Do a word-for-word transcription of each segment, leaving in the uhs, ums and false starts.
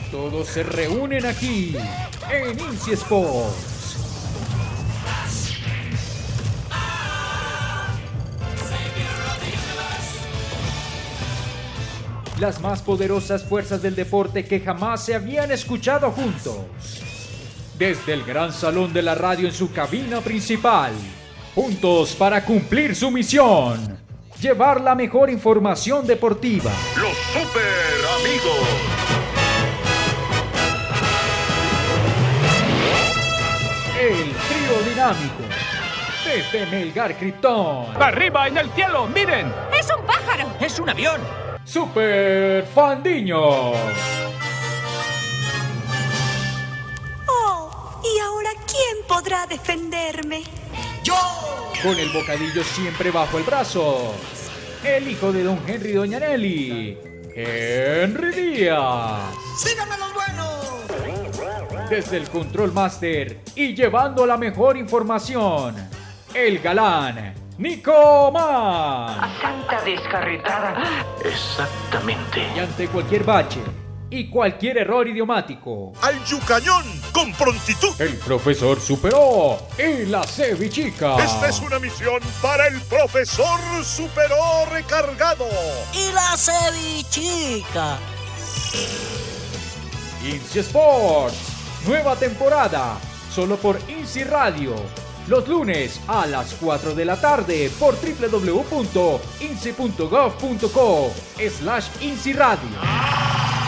Todos se reúnen aquí en INSI Sports. Las más poderosas fuerzas del deporte que jamás se habían escuchado juntos. Desde el gran salón de la radio en su cabina principal. Juntos para cumplir su misión. Llevar la mejor información deportiva. Los Super Amigos. El trío dinámico. Desde Melgar Krypton. ¡Arriba en el cielo! ¡Miren! ¡Es un pájaro! ¡Es un avión! Super Fandiños. Oh, ¿y ahora quién podrá defenderme? ¡Yo! Con el bocadillo siempre bajo el brazo. El hijo de don Henry y doña Nelly. Henry Díaz. ¡Síganme los buenos! Desde el Control Master y llevando la mejor información. El galán. Nico Man. A tanta descarretada. Exactamente. Y ante cualquier bache y cualquier error idiomático, ¡Al yucañón con prontitud! el profesor superó y la cevichica. Esta es una misión para el profesor Superó recargado. Y la cevichica. INSI Sports, nueva temporada, solo por INSI Radio. Los lunes a las cuatro de la tarde por doble u doble u doble u punto insi punto gov punto co slash INSI Radio.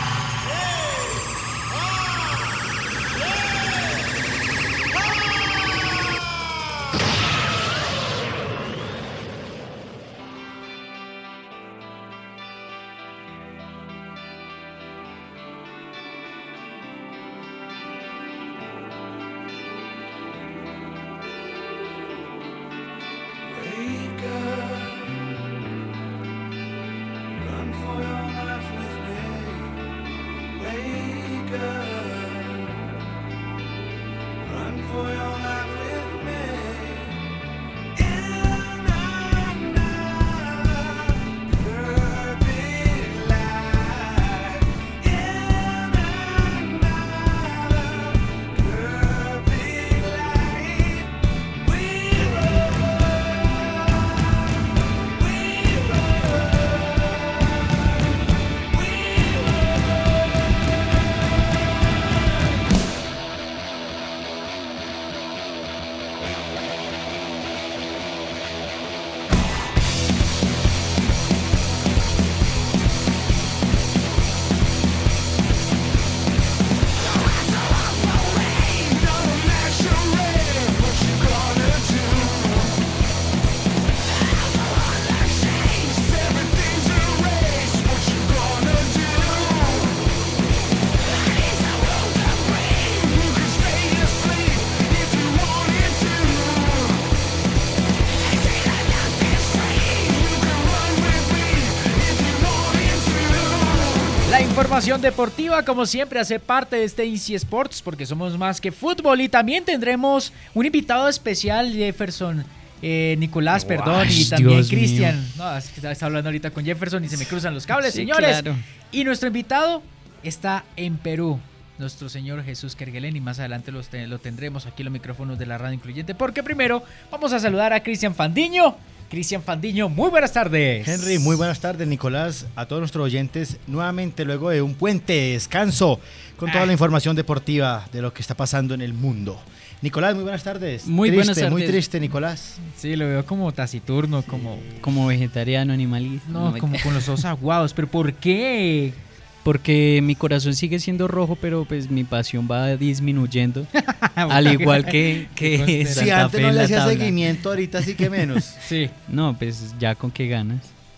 Información deportiva, como siempre, hace parte de este INSI Sports, porque somos más que fútbol. Y también tendremos un invitado especial, Jefferson, eh, Nicolás, Guay, perdón, y también Dios Cristian. No, es que está hablando ahorita con Jefferson y se me cruzan los cables, Sí, señores. claro. Y nuestro invitado está en Perú, nuestro señor Jesús Kerguelen, y más adelante los te- lo tendremos aquí en los micrófonos de la radio incluyente, porque primero vamos a saludar a Cristian Fandiño. Cristian Fandiño, muy buenas tardes. Henry, muy buenas tardes, Nicolás, a todos nuestros oyentes, nuevamente luego de un puente de descanso con toda Ah. la información deportiva de lo que está pasando en el mundo. Nicolás, muy buenas tardes. Muy triste, buenas tardes. Muy triste, Nicolás. Sí, lo veo como taciturno, como... Como vegetariano, animalista. No, como con los ojos aguados, pero ¿por qué? Porque mi corazón sigue siendo rojo, pero pues mi pasión va disminuyendo. Al igual que, que Si Santa antes Fe no en le la hacía tabla. seguimiento, ahorita sí que menos. Sí. No, pues ya con qué ganas.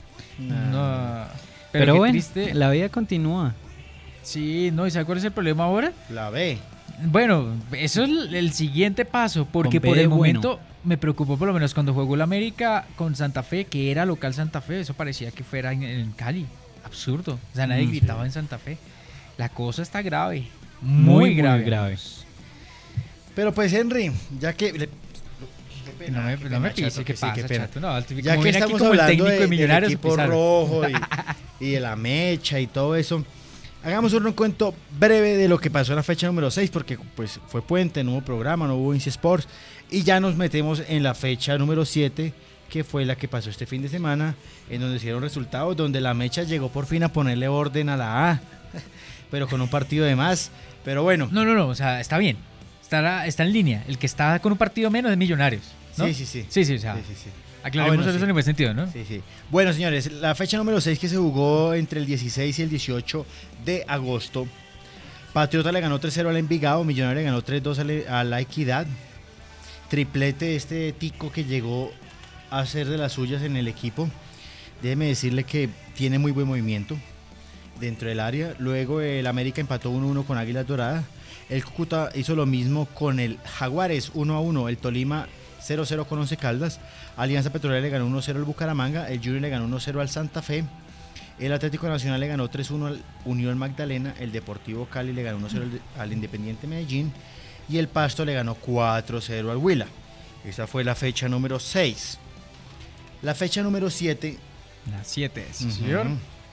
No. Pero, qué bueno, triste. la vida continúa. Sí, no, ¿y sabe cuál es el problema ahora? La ve. Bueno, eso es el, el siguiente paso, porque Con B por de el bueno. momento me preocupó por lo menos cuando jugó la América con Santa Fe, que era local Santa Fe, eso parecía que fuera en, en Cali. Absurdo. O sea, nadie Mm, gritaba sí. en Santa Fe. La cosa está grave. Muy, Muy, grave. muy grave. Pero pues, Henry, ya que... le- qué No me, qué no pena, me pise, Chato, ¿qué que sí, pasa, qué pena. Chato? No, como Ya que viene aquí estamos como el hablando técnico de, de, del Millonarios, equipo empezaron. rojo y, y de la mecha y todo eso, Hagamos un recuento breve de lo que pasó en la fecha número seis, porque pues fue puente, no hubo programa, no hubo Inci Sports, y ya nos metemos en la fecha número siete, que fue la que pasó este fin de semana, en donde se dieron resultados, donde la Mecha llegó por fin a ponerle orden a la A, pero con un partido de más, pero bueno. No, no, no, o sea, está bien, está, la- está en línea, el que está con un partido menos es Millonarios, ¿no? Sí, sí, sí. Sí, sí, o sea, Sí, sí, sí. aclaremos Ah, bueno, eso sí. en el buen sentido, ¿no? Sí, sí. Bueno, señores, la fecha número seis que se jugó entre el dieciséis y el dieciocho de agosto. Patriota le ganó tres cero al Envigado, Millonario le ganó tres dos a la- a la Equidad. Triplete de este tico que llegó a hacer de las suyas en el equipo. Déjeme decirle que tiene muy buen movimiento dentro del área. Luego el América empató uno uno con Águilas Doradas. El Cúcuta hizo lo mismo con el Jaguares uno a uno. El Tolima cero cero con Once Caldas. Alianza Petrolera le ganó uno cero al Bucaramanga. El Junior le ganó uno cero al Santa Fe. El Atlético Nacional le ganó tres uno al Unión Magdalena. El Deportivo Cali le ganó uno cero al, al Independiente Medellín. Y el Pasto le ganó cuatro cero al Huila. Esa fue la fecha número seis. La fecha número siete, La siete, sí, Ujú. señor.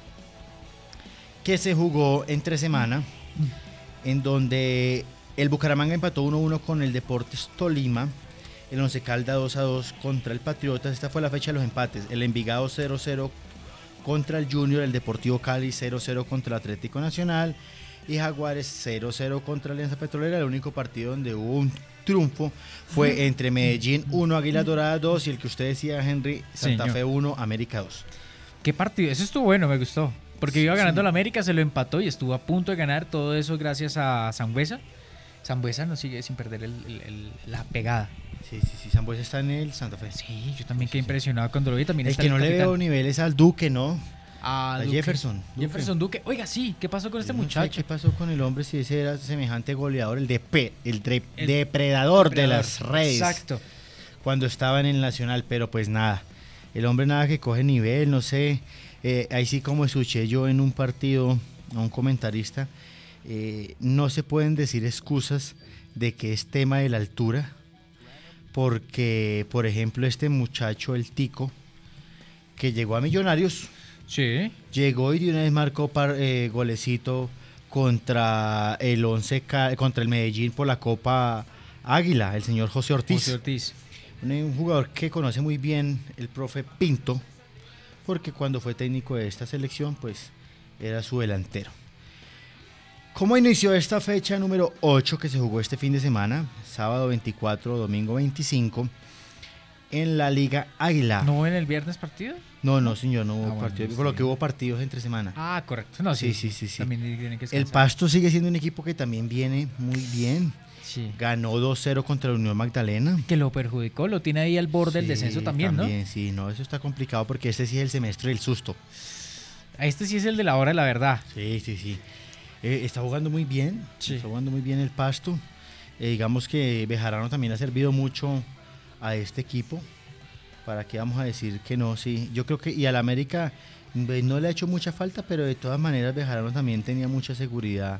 que se jugó entre semana, en donde el Bucaramanga empató uno uno con el Deportes Tolima, el Once Caldas dos a dos contra el Patriotas. Esta fue la fecha de los empates. El Envigado cero cero contra el Junior, el Deportivo Cali cero cero contra el Atlético Nacional y Jaguares cero cero contra Alianza Petrolera. El único partido donde hubo un triunfo fue entre Medellín uno, Águilas Doradas dos, y el que usted decía, Henry, Santa Señor. Fe uno, América dos. ¿Qué partido? Eso estuvo bueno, me gustó. Porque iba ganando el América, se lo empató y estuvo a punto de ganar. Todo eso gracias a Sangüesa. Sangüesa no sigue sin perder el- el- el- la pegada. Sí, sí, sí, Sambuesa está en el Santa Fe. Sí, yo también quedé impresionado cuando lo vi. También El está que el no le capitán. veo niveles al Duque, ¿no? A a Duque. Jefferson, Duque. Jefferson Duque. Oiga, sí, ¿qué pasó con este Yo no sé muchacho? ¿Qué pasó con el hombre si ese era semejante goleador, el, depe- el, dre- El depredador de Depredador. las redes? Exacto. Cuando estaba en el Nacional, pero pues nada. El hombre nada que coge nivel, no sé. Eh, ahí sí, como escuché yo en un partido a un comentarista, eh, no se pueden decir excusas de que es tema de la altura, porque, por ejemplo, este muchacho, el Tico, que llegó a Millonarios, Sí. llegó y de una vez marcó par, eh, golecito contra el once Ca- contra el Medellín por la Copa Águila, el señor José Ortiz. José Ortiz. Un, un jugador que conoce muy bien el profe Pinto, porque cuando fue técnico de esta selección, pues era su delantero. ¿Cómo inició esta fecha número ocho que se jugó este fin de semana? Sábado veinticuatro, domingo veinticinco, en la Liga Águila. ¿No hubo en el viernes partido? No, no, señor, no hubo Ah, bueno, partido, sí. por lo que hubo partidos entre semana. Ah, correcto. No, sí, Sí, sí, sí, sí. También tienen que El descansar. Pasto sigue siendo un equipo que también viene muy bien. Sí. Ganó dos cero contra la Unión Magdalena. Que lo perjudicó, lo tiene ahí al borde del Sí, descenso también, También, sí, no, eso está complicado porque este sí es el semestre del susto. ¿no? Este sí es el de la hora de la verdad. Sí, sí, sí. Eh, está jugando muy bien, Sí. está jugando muy bien el Pasto. Eh, digamos que Bejarano también ha servido mucho a este equipo. ¿Para qué vamos a decir que no? Sí, yo creo que, y al América eh, no le ha hecho mucha falta, pero de todas maneras Bejarano también tenía mucha seguridad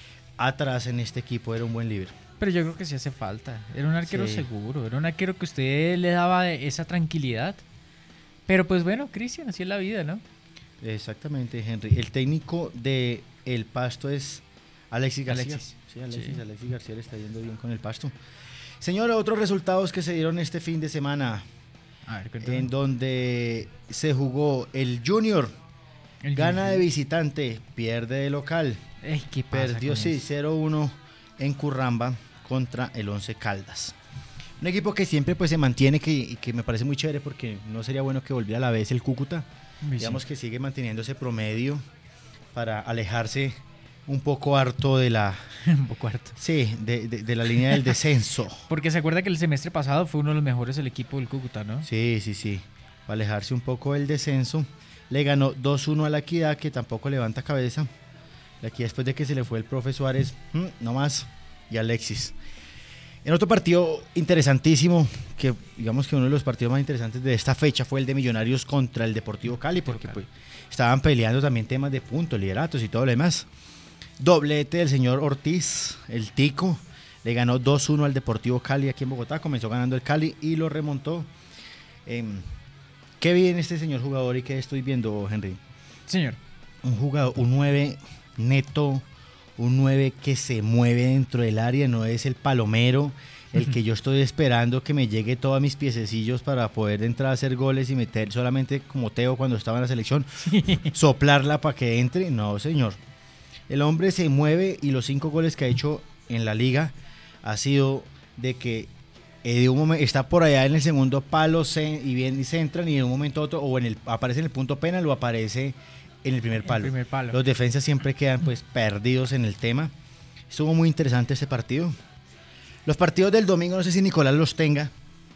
atrás en este equipo, era un buen líder. Pero yo creo que sí hace falta. Era un arquero Sí. seguro, era un arquero que usted le daba esa tranquilidad. Pero pues bueno, Cristian, así es la vida, ¿no? Exactamente, Henry. El técnico de El Pasto es Alexis García. Alexis. Sí, Alexis, Sí. Alexis García le está yendo bien con el Pasto. Señor, otros resultados que se dieron este fin de semana, A ver, cuéntame. en donde se jugó el Junior, El gana Junior. de visitante, pierde de local, Ey, ¿qué pasa perdió con sí eso? cero uno en Curramba contra el Once Caldas. Un equipo que siempre pues se mantiene, que, y que me parece muy chévere porque no sería bueno que volviera a la vez el Cúcuta. Uy, Digamos sí. que sigue manteniendo ese promedio para alejarse un poco harto de la, Un poco harto. sí, de, de- de la línea del descenso. Porque se acuerda que el semestre pasado fue uno de los mejores del equipo del Cúcuta, ¿no? Sí, sí, sí. Para alejarse un poco del descenso. Le ganó dos uno a la Equidad, que tampoco levanta cabeza. La Equidad, después de que se le fue el profe Suárez, mm, no más, y Alexis. En otro partido interesantísimo, que digamos que uno de los partidos más interesantes de esta fecha fue el de Millonarios contra el Deportivo Cali, porque pues, estaban peleando también temas de puntos, lideratos y todo lo demás. Doblete del señor Ortiz, el Tico, le ganó dos uno al Deportivo Cali aquí en Bogotá, comenzó ganando el Cali y lo remontó. Eh, ¿Qué vi en este señor jugador y qué estoy viendo, Henry? Señor. Un jugador, un nueve neto, un nueve que se mueve dentro del área, no es el palomero, el que yo estoy esperando que me llegue todos mis piececillos para poder entrar a hacer goles y meter solamente como Teo cuando estaba en la selección, soplarla para que entre. No, señor. El hombre se mueve y los cinco goles que ha hecho en la liga ha sido de que eh, de un momento está por allá en el segundo palo se, y bien y se entran y en un momento otro o en el aparece en el punto penal o aparece en el primer palo. El primer palo. Los defensas siempre quedan pues perdidos en el tema. Estuvo muy interesante este partido. Los partidos del domingo, no sé si Nicolás los tenga.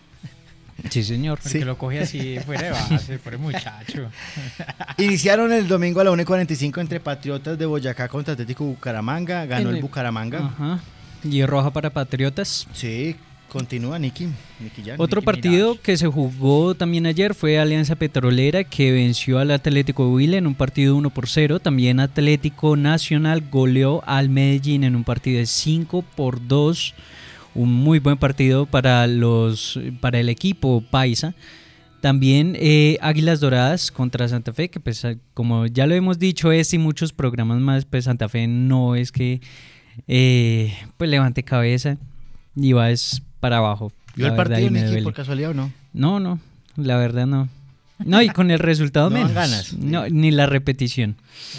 Sí, señor. Porque Sí. lo coge así fuera de base, por el muchacho. Iniciaron el domingo a la una y cuarenta y cinco entre Patriotas de Boyacá contra Atlético Bucaramanga. Ganó En el el- Bucaramanga. Ajá. Y roja para Patriotas. Sí, continúa Nicky. Nicky Jan. Otro Nicki partido Minaj. que se jugó también ayer fue Alianza Petrolera, que venció al Atlético de Huila en un partido uno por cero. También Atlético Nacional goleó al Medellín en un partido de cinco por dos. Un muy buen partido para los para el equipo paisa. También eh, Águilas Doradas contra Santa Fe, que pues como ya lo hemos dicho este y muchos programas más, pues Santa Fe no es que eh, pues levante cabeza y va es para abajo. ¿Vio la el verdad, partido, y me Nicky, duele. por casualidad o no? No, no, la verdad no. No, y con el resultado No dan menos. ganas. No, ni la repetición.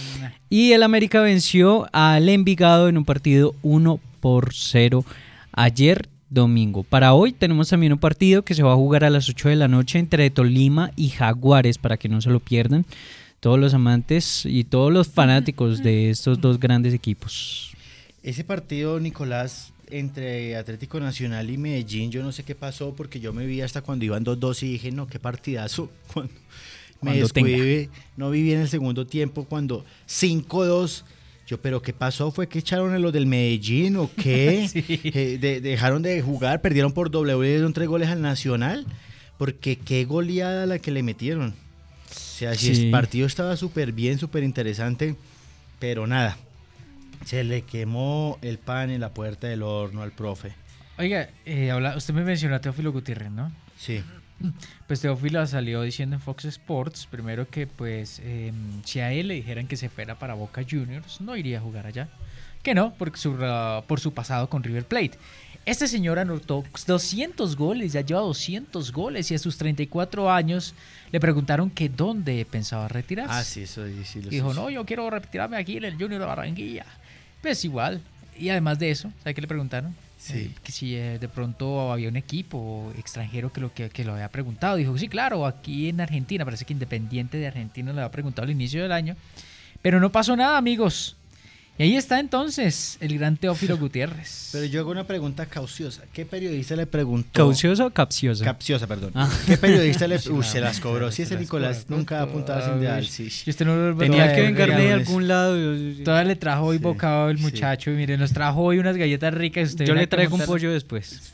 Y el América venció al Envigado en un partido uno por cero ayer domingo. Para hoy tenemos también un partido que se va a jugar a las ocho de la noche entre Tolima y Jaguares, para que no se lo pierdan todos los amantes y todos los fanáticos de estos dos grandes equipos. Ese partido, Nicolás, entre Atlético Nacional y Medellín, yo no sé qué pasó porque yo me vi hasta cuando iban dos dos y dije, no, qué partidazo. Cuando me Cuando descuidé, no viví en el segundo tiempo cuando cinco dos. Yo, pero ¿qué pasó? ¿Fue que echaron a los del Medellín o qué? Sí. Eh, de- dejaron de jugar, perdieron por doble, le dieron tres goles al Nacional, porque qué goleada la que le metieron. O sea, si Sí. el partido estaba súper bien, súper interesante, pero nada, se le quemó el pan en la puerta del horno al profe. Oiga, eh, habla- usted me mencionó a Teófilo Gutiérrez, ¿no? Sí. Pues Teófilo salió diciendo en Fox Sports, primero que pues eh, si a él le dijeran que se fuera para Boca Juniors, no iría a jugar allá. Que no, por su, uh, por su pasado con River Plate. Este señor anotó doscientos goles, ya lleva doscientos goles y a sus treinta y cuatro años le preguntaron que dónde pensaba retirarse. Ah, sí, eso sí, sí lo Y dijo, sé. no, yo quiero retirarme aquí en el Junior de Barranquilla. Pues igual. Y además de eso, ¿sabe qué le preguntaron? Sí. Eh, que si eh, de pronto había un equipo extranjero que lo, que, que lo había preguntado. Dijo, sí, claro, aquí en Argentina, parece que Independiente de Argentina le había preguntado al inicio del año. Pero no pasó nada, amigos. Y ahí está entonces el gran Teófilo Gutiérrez. Pero yo hago una pregunta cauciosa. ¿Qué periodista le preguntó? ¿Cauciosa o capciosa? Capciosa, perdón. Ah. ¿Qué periodista le Sí, Uy, no, se las cobró? Si ese las Nicolás cobró nunca apuntaba sin todas. ideal. Sí. Y usted no lo Tenía no, que no, vengarle de regalos. algún lado. Todavía le trajo hoy Sí, bocado el sí. muchacho. Y mire, nos trajo hoy unas galletas ricas. Usted Yo viene le a traigo un preguntar- pollo después.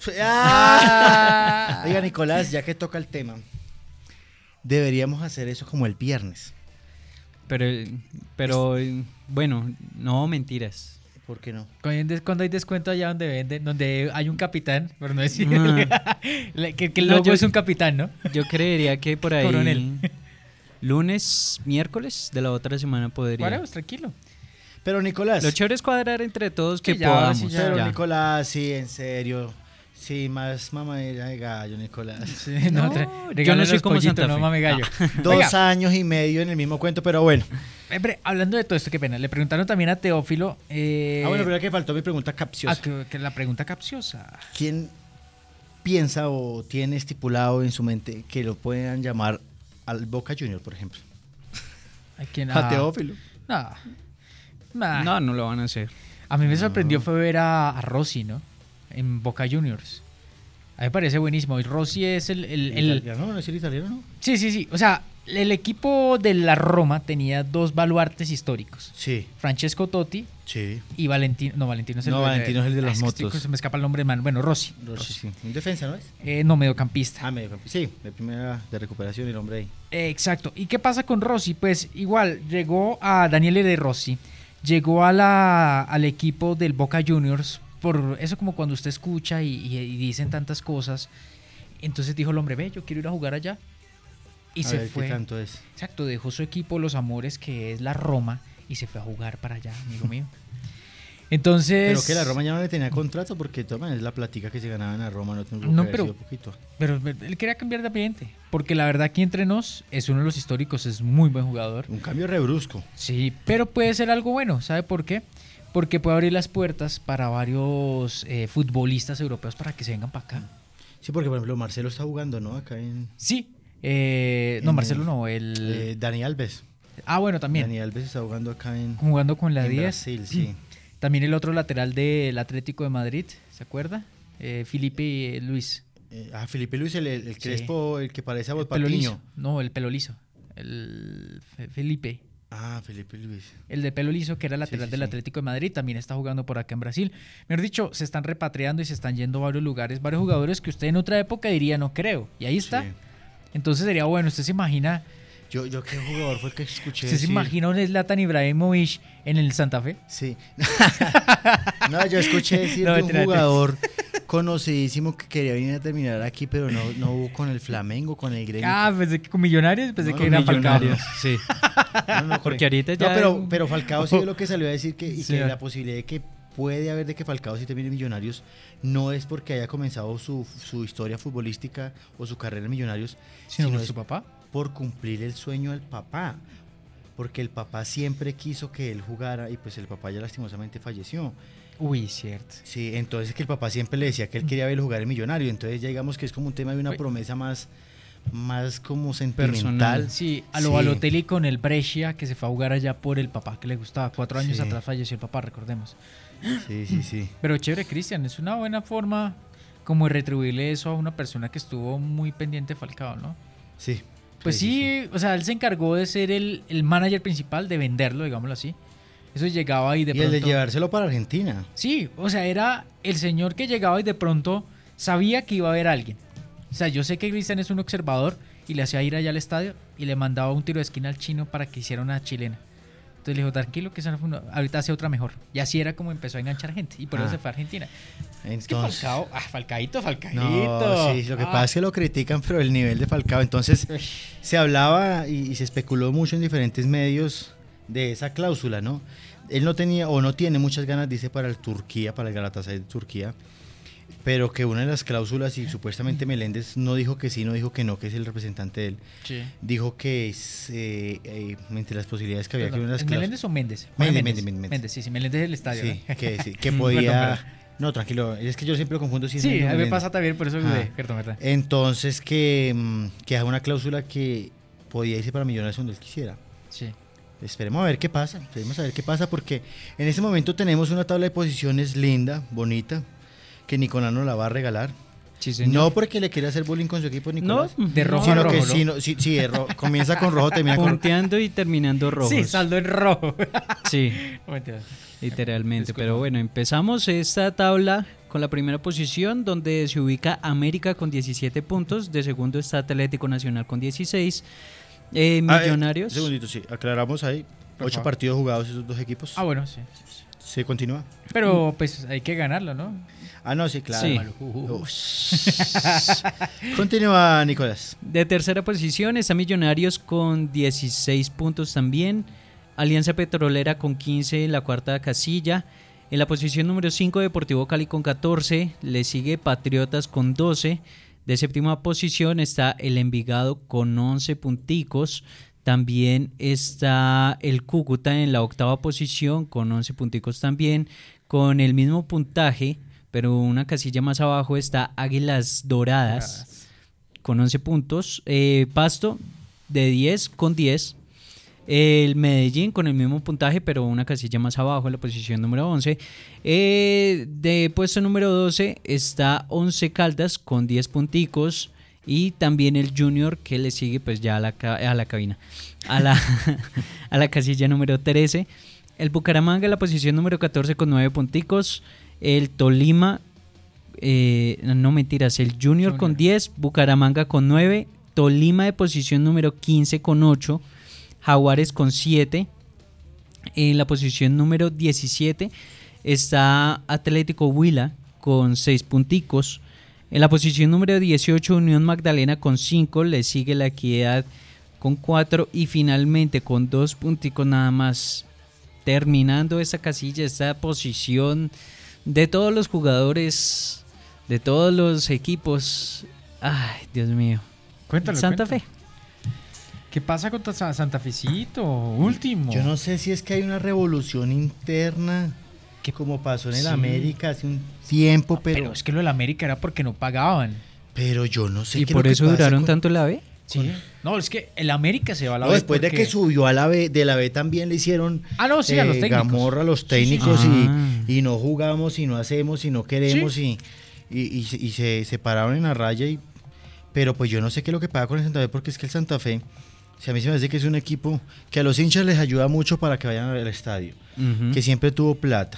¡Ah! Oiga, Nicolás, ya que toca el tema, deberíamos hacer eso como el viernes. Pero, pero bueno, no mentiras. ¿Por qué no? Cuando hay des- cuando hay descuento allá donde venden, donde hay un capitán, por no decir Ah. que, que el No, logo yo- es un capitán, ¿no? Yo creería que por ahí Coronel. lunes, miércoles de la otra semana podría. Cuadremos, tranquilo. Pero Nicolás, Lo chévere es cuadrar entre todos que Sí, ya, ahora podamos. sí, ya. pero ya. Nicolás, sí, en serio. Sí, más mamadera de gallo, Nicolás. Sí, no, No, tra- yo no regálenos soy como pollito, Santa no Fe. mame gallo. Dos Oiga, años y medio en el mismo cuento, pero bueno. hombre, hablando de todo esto, qué pena. Le preguntaron también a Teófilo. Eh, ah, bueno, pero que faltó mi pregunta capciosa. ah, que, que la pregunta capciosa. ¿Quién piensa o tiene estipulado en su mente que lo puedan llamar al Boca Junior, por ejemplo? ¿A quién? A Ah, Teófilo. No. Nah. No, no lo van a hacer. A mí me sorprendió fue ver a, a Rossi, ¿no? En Boca Juniors. A mí me parece buenísimo. Y Rossi es el... el, el- Italiano, no es el italiano, ¿no? Sí, sí, sí. O sea, el equipo de la Roma tenía dos baluartes históricos. Sí, Francesco Totti sí. y Valentino. No, Valentino es el No, Valentino es el de ah, las es que motos. estoy- se me escapa el nombre, man. Bueno, Rossi. Rossi, sí. Un defensa, ¿no es? Eh, no, mediocampista. Ah, medio campo. Sí, de primera de recuperación el hombre ahí. Eh, exacto. ¿Y qué pasa con Rossi? Pues igual, llegó a Daniele De Rossi, llegó a la, al equipo del Boca Juniors, por eso como cuando usted escucha y, y- y dicen tantas cosas, entonces dijo el hombre, ve, yo quiero ir a jugar allá. Y A se ver, fue. ¿qué tanto es? Exacto, dejó su equipo Los Amores, que es la Roma, y se fue a jugar para allá, amigo mío. Entonces... Pero que la Roma ya no le tenía contrato porque de todas maneras la platica que se ganaba en la Roma no tuvo No, que pero- haber sido poquito. Pero él quería cambiar de ambiente, porque la verdad aquí entre nos es uno de los históricos, es muy buen jugador. Un cambio rebrusco. Sí, pero puede ser algo bueno, ¿sabe por qué? Porque puede abrir las puertas para varios eh, futbolistas europeos para que se vengan para acá. Sí, porque por ejemplo Marcelo está jugando, ¿no? Acá en... Sí, eh, no, en Marcelo el- no, el... eh, Dani Alves. ah, bueno, también, Dani Alves está jugando acá en, jugando con la en diez. Brasil, sí. También el otro lateral del Atlético de Madrid, ¿se acuerda? Eh, Felipe Luis. Eh, ah, Felipe Luis, el, el, el Sí. Crespo, el que parece a El pelo Patiño. liso. No, el pelo liso. El Fe- Felipe. Ah, Felipe Luis. El de pelo liso, que era lateral sí, del sí. Atlético de Madrid, también está jugando por acá en Brasil. Mejor dicho, se están repatriando y se están yendo a varios lugares, varios jugadores que usted en otra época diría no creo. Y ahí está. Sí. Entonces sería bueno, usted se imagina, Yo, yo qué jugador fue el que escuché usted se decir? imagina un Zlatan Ibrahimovic en el Santa Fe. Sí. No, yo escuché decir No, de un mentira, jugador conocidísimo que quería venir a terminar aquí, pero no, no hubo con el Flamengo, con el Gremio. Ah, pensé que con Millonarios, pensé No, que no, era Falcao. Millonarios, sí. No, no, Porque ahorita No, ya... pero, pero Falcao sí es lo que salió a decir que, y Sí. que la posibilidad de que puede haber de que Falcao sí termine en Millonarios no es porque haya comenzado su, su historia futbolística o su carrera en Millonarios, Sino sino por es su papá. por cumplir el sueño del papá. Porque el papá siempre quiso que él jugara y pues el papá ya lastimosamente falleció. Uy, cierto. Sí, entonces que el papá siempre le decía que él quería verlo jugar en Millonario. Entonces ya digamos que es como un tema de una Uy. promesa más, más como sentimental. Sí, a lo Sí. Balotelli con el Brescia, que se fue a jugar allá por el papá que le gustaba. Cuatro años Sí. atrás falleció el papá, recordemos. Sí, sí, sí. Pero chévere, Cristian, es una buena forma como de retribuirle eso a una persona que estuvo muy pendiente de Falcao, ¿no? Sí. Pues sí, o sea, él se encargó de ser el, el manager principal, de venderlo, digámoslo así. Eso llegaba y de Y pronto... el de llevárselo para Argentina. Sí, o sea, era el señor que llegaba y de pronto sabía que iba a haber alguien. O sea, yo sé que Cristian es un observador y le hacía ir allá al estadio y le mandaba un tiro de esquina al chino para que hiciera una chilena. Entonces le dijo, tranquilo, que esa no fue una- ahorita hace otra mejor. Y así era como empezó a enganchar gente y por eso Ah. se fue a Argentina. Es que Entonces, Falcao, ah, Falcaíto, Falcaíto. no, sí, lo que Ah. pasa es que lo critican, pero el nivel de Falcao. Entonces, se hablaba y, y se especuló mucho en diferentes medios de esa cláusula, ¿no? Él no tenía o no tiene muchas ganas, dice, para el Turquía, para el Galatasaray de Turquía, pero que una de las cláusulas, y supuestamente Meléndez no dijo que sí, no dijo que no, que es el representante de él, Sí. dijo que es, eh, eh, entre las posibilidades que había Perdón, que una de las ¿es cláusulas. Méndez o Méndez? Méndez, Bueno, Méndez, Méndez. Méndez, sí, sí, Méndez es el estadio. Sí, ¿no? que, sí, que Perdón, podía... perdón. No, tranquilo, es que yo siempre lo confundo. Si es Sí, Méndez o a mí me Meléndez. pasa también, por eso Ajá. dudé. Perdón, ¿verdad? Entonces que, mm, que haga una cláusula que podía irse para Millonarios donde él quisiera. Sí. Esperemos a ver qué pasa, esperemos a ver qué pasa porque en este momento tenemos una tabla de posiciones linda, bonita, que Nicolás nos la va a regalar. Sí, señor. No porque le quiera hacer bullying con su equipo No, Nicolás, De rojo a sino rojo, que ¿no? sino- sí, sí, de ro- comienza con rojo, termina con rojo. punteando y terminando rojos. Sí, saldo en rojo. Sí, No, mentira. literalmente. Disculpa. Pero bueno, empezamos esta tabla con la primera posición donde se ubica América con diecisiete puntos. De segundo está Atlético Nacional con dieciséis. Eh, Ah, eh, Millonarios. un segundito, sí, aclaramos ahí. Por Ocho favor. partidos jugados esos dos equipos. Ah, bueno, sí. Se continúa. Pero pues hay que ganarlo, ¿no? Ah, no, sí, claro. Sí. Ush. Continúa, Nicolás. De tercera posición está Millonarios con dieciséis puntos también. Alianza Petrolera con quince en la cuarta casilla. En la posición número cinco, Deportivo Cali con catorce. Le sigue Patriotas con doce. De séptima posición está el Envigado con once punticos. También está el Cúcuta en la octava posición con once punticos también. Con el mismo puntaje, pero una casilla más abajo está Águilas Doradas con once puntos. Eh, Pasto de diez con diez. El Medellín con el mismo puntaje, pero una casilla más abajo en la posición número once. Eh, de puesto número doce está Once Caldas con diez punticos. Y también el Junior que le sigue pues ya a la, ca- a la cabina, a la, a la casilla número trece. El Bucaramanga en la posición número catorce con nueve punticos. El Tolima, eh, no mentiras, el Junior, Junior. con diez, Bucaramanga con nueve, Tolima de posición número quince con ocho, Jaguares con siete. En la posición número diecisiete está Atlético Huila con seis punticos. En la posición número dieciocho, Unión Magdalena con cinco, le sigue La Equidad con cuatro y finalmente con dos punticos nada más terminando esta casilla, esta posición de todos los jugadores, de todos los equipos. Ay, Dios mío. Cuéntalo, Santa cuéntalo. Fe. ¿Qué pasa con Sa- Santa Fecito? Último. Yo no sé si es que hay una revolución interna que como pasó en el Sí. América hace un tiempo, pero, Pero es que lo del América era porque no pagaban. pero yo no sé ¿Y qué es por lo que eso pasa duraron con- tanto la B? Sí. No, es que el América se va a la No, B después de porque- que subió a la B, de la B también le hicieron Ah, no, sí, a los técnicos. gamorra a los Sí, sí, técnicos sí. y, Ah. y no jugamos y no hacemos y no queremos y, y, y se- y se separaron en la raya. Y, pero pues yo no sé qué es lo que pasa con el Santa Fe, porque es que el Santa Fe, o sea, a mí se me hace que es un equipo que a los hinchas les ayuda mucho para que vayan al estadio, Ujú. que siempre tuvo plata.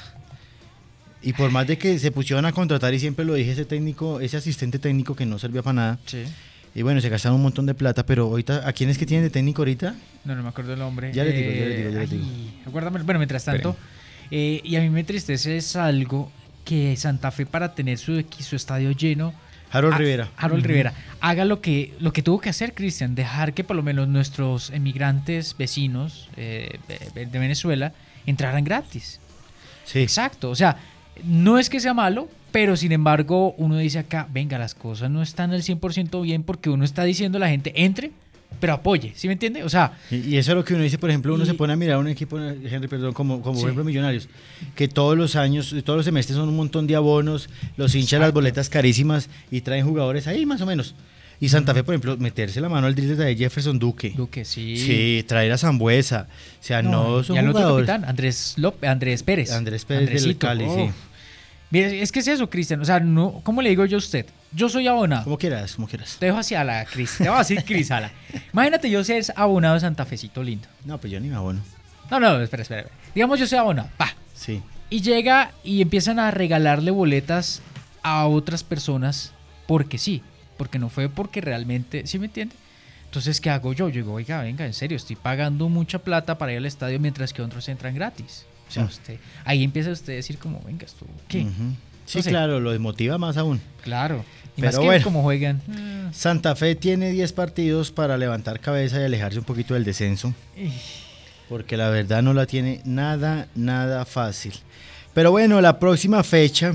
Y por más de que se pusieron a contratar, y siempre lo dije, ese técnico, ese asistente técnico que no servía para nada, Sí. y bueno, se gastaron un montón de plata, pero ahorita, ¿a quién es que tienen de técnico ahorita? No, no me acuerdo el nombre. Ya le digo, ya le digo, ya le digo. ay, acuérdame. Bueno, mientras tanto, eh, y a mí me entristece es algo que Santa Fe, para tener su, equi- su estadio lleno, Harold Ah, Rivera. Harold Rivera, haga lo que, lo que tuvo que hacer, Cristian, dejar que por lo menos nuestros emigrantes vecinos eh, de de Venezuela entraran gratis. Sí. Exacto, o sea, no es que sea malo, pero sin embargo uno dice acá, venga, las cosas no están al cien por ciento bien porque uno está diciendo a la gente, entre, pero apoye, ¿sí me entiende? O sea, Y, y eso es lo que uno dice, por ejemplo, uno Y- se pone a mirar un equipo, Henry, perdón, como, como Sí. por ejemplo Millonarios, que todos los años, todos los semestres son un montón de abonos, los hinchas las boletas carísimas y traen jugadores ahí más o menos. Y Santa Fe, por ejemplo, meterse la mano al drill de Jefferson Duque. Duque, sí. Sí, traer a Zambuesa. O sea, no, son y al otro jugadores. capitán, Andrés, López, Andrés Pérez. Andrés Pérez del Andresito, Cali, oh. sí. Mire, es que es eso, Cristian, o sea, no, ¿cómo le digo yo a usted? Yo soy abonado. Como quieras, como quieras. Te dejo así a la Cris, te voy a decir Cris, ala. Imagínate yo ser abonado de Santa Fecito lindo. No, pues yo ni me abono. No, no, espera, espera. espera. Digamos yo soy abonado, pa. Sí. Y llega y empiezan a regalarle boletas a otras personas porque sí, porque no fue porque realmente, ¿sí me entiende? Entonces, ¿qué hago yo? Yo digo, oiga, venga, en serio, estoy pagando mucha plata para ir al estadio mientras que otros entran gratis. O sea, Mm. usted, ahí empieza usted a decir como, venga, esto, ¿qué? Ujú. Sí, No sé. claro, lo desmotiva más aún. Claro. Y Pero más que bueno. como juegan. mm, Santa Fe tiene diez partidos para levantar cabeza y alejarse un poquito del descenso. y- Porque la verdad no la tiene nada, nada fácil. Pero bueno, la próxima fecha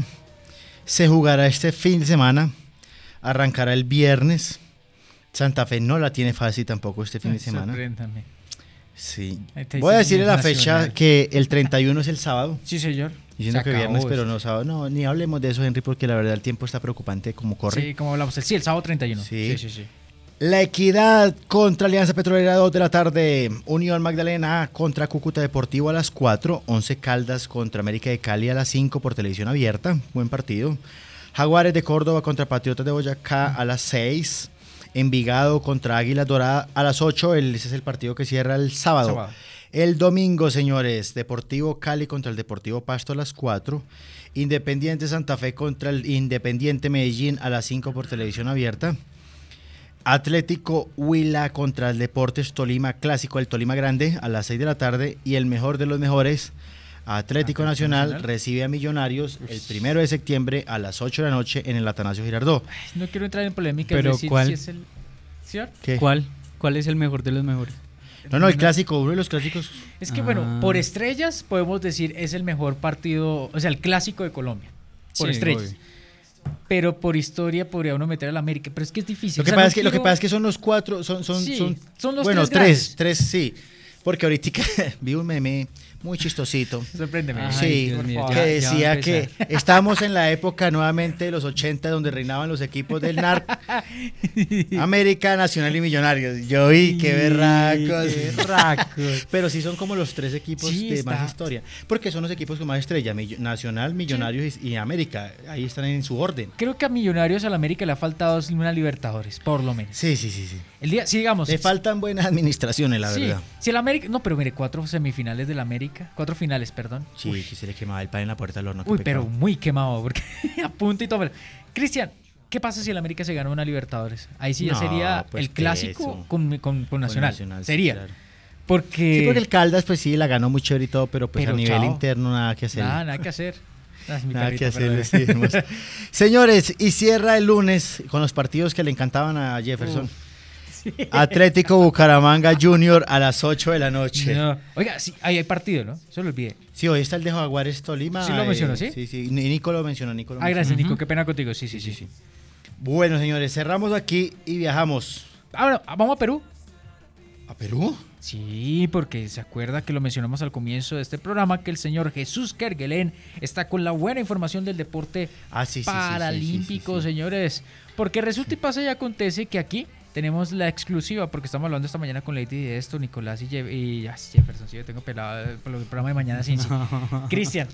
se jugará este fin de semana. Arrancará el viernes. Santa Fe no la tiene fácil tampoco este fin de semana. Sorpréndame. Sí. Ahí te Voy a dice decirle la fecha Nacional. que el treinta y uno es el sábado. Sí, señor. Diciendo Se que acabó viernes, pero esto. no sábado. No, ni hablemos de eso, Henry, porque la verdad el tiempo está preocupante como corre. Sí, como hablamos. Sí, el sábado treinta y uno. Sí. Sí, sí, sí. La Equidad contra Alianza Petrolera, dos de la tarde. Unión Magdalena contra Cúcuta Deportivo a las cuatro. Once Caldas contra América de Cali a las cinco por televisión abierta. Buen partido. Jaguares de Córdoba contra Patriotas de Boyacá a las seis. Envigado contra Águila Dorada a las ocho. El, ese es el partido que cierra el sábado. Sábado. El domingo, señores, Deportivo Cali contra el Deportivo Pasto a las cuatro. Independiente Santa Fe contra el Independiente Medellín a las cinco por televisión abierta. Atlético Huila contra el Deportes Tolima, clásico del Tolima Grande a las seis de la tarde. Y el mejor de los mejores, Atlético, Atlético Nacional, Nacional. recibe a Millonarios el primero de septiembre a las ocho de la noche en el Atanasio Girardot. No quiero entrar en polémica. Pero es decir, ¿cuál? si es el... ¿Señor? ¿Qué? ¿Cuál? ¿Cuál es el mejor de los mejores? No, no, el clásico, uno de los clásicos. Es que Ah. bueno, por estrellas podemos decir es el mejor partido, o sea, el clásico de Colombia. Por Sí, estrellas. obvio. Pero por historia podría uno meter al América, pero es que es difícil. Lo que, O sea, pasa no es que, lo que quiero- pasa es que son los cuatro, son, son, Sí, son, son los bueno, tres tres, grandes. tres, sí. Porque ahorita vi un meme muy chistosito. Sorpréndeme. Ay, Sí, Dios mío, por que ya- favor. ya va a decía empezar. que estamos en la época nuevamente de los ochenta donde reinaban los equipos del N A R América, Nacional y Millonarios. Yo vi, qué berracos. Qué berracos. Pero sí son como los tres equipos Sí, de está. más historia. Porque son los equipos con más estrella, Mill- Nacional, Millonarios y, y América. Ahí están en su orden. Creo que a Millonarios, al América le ha faltado una Libertadores, por lo menos. Sí, sí, sí, sí. El día, sí, digamos. Le faltan buenas administraciones, la sí, verdad. si el América, no, pero mire, cuatro semifinales del América, cuatro finales, perdón. Sí, Uy, que se le quemaba el pan en la puerta del horno. qué uy, pecado. pero muy quemado, porque a punto y todo. pero- Cristian, ¿qué pasa si el América se gana una Libertadores? Ahí sí ya No, sería pues, el ¿qué clásico eso? con, con- con Nacional. Nacional, sí, sería. claro. Porque. Sí, porque el Caldas, pues sí, la ganó muy chévere y todo, pero pues Pero a nivel chao. interno nada que hacer. Nada, nada que hacer. Ah, es mi Nada perrito, que hacerle, perdón. sí, hermoso. Señores, y cierra el lunes con los partidos que le encantaban a Jefferson. Uf, Sí. Atlético Bucaramanga Junior a las ocho de la noche. No. Oiga, sí, ahí hay partido, ¿no? Eso lo olvidé. Sí, hoy está el de Jaguares Tolima. Sí lo eh, mencionó, ¿sí? Sí, sí. Ni- Nico lo mencionó, Nico lo Ah, mencionó. gracias, Nico. Qué pena contigo. Sí, sí, sí. sí. Bueno, señores, cerramos aquí y viajamos. Ah, bueno, vamos a Perú. ¿A Perú? Sí, porque se acuerda que lo mencionamos al comienzo de este programa, que el señor Jesús Kerguelen está con la buena información del deporte Ah, sí, sí, sí, paralímpico, sí, sí, sí, sí. señores. Porque resulta y pasa y acontece que aquí tenemos la exclusiva, porque estamos hablando esta mañana con Lady de esto, Nicolás y, Je- y ah, Jefferson, sí, yo tengo pelado por el programa de mañana sin sí. Cristian,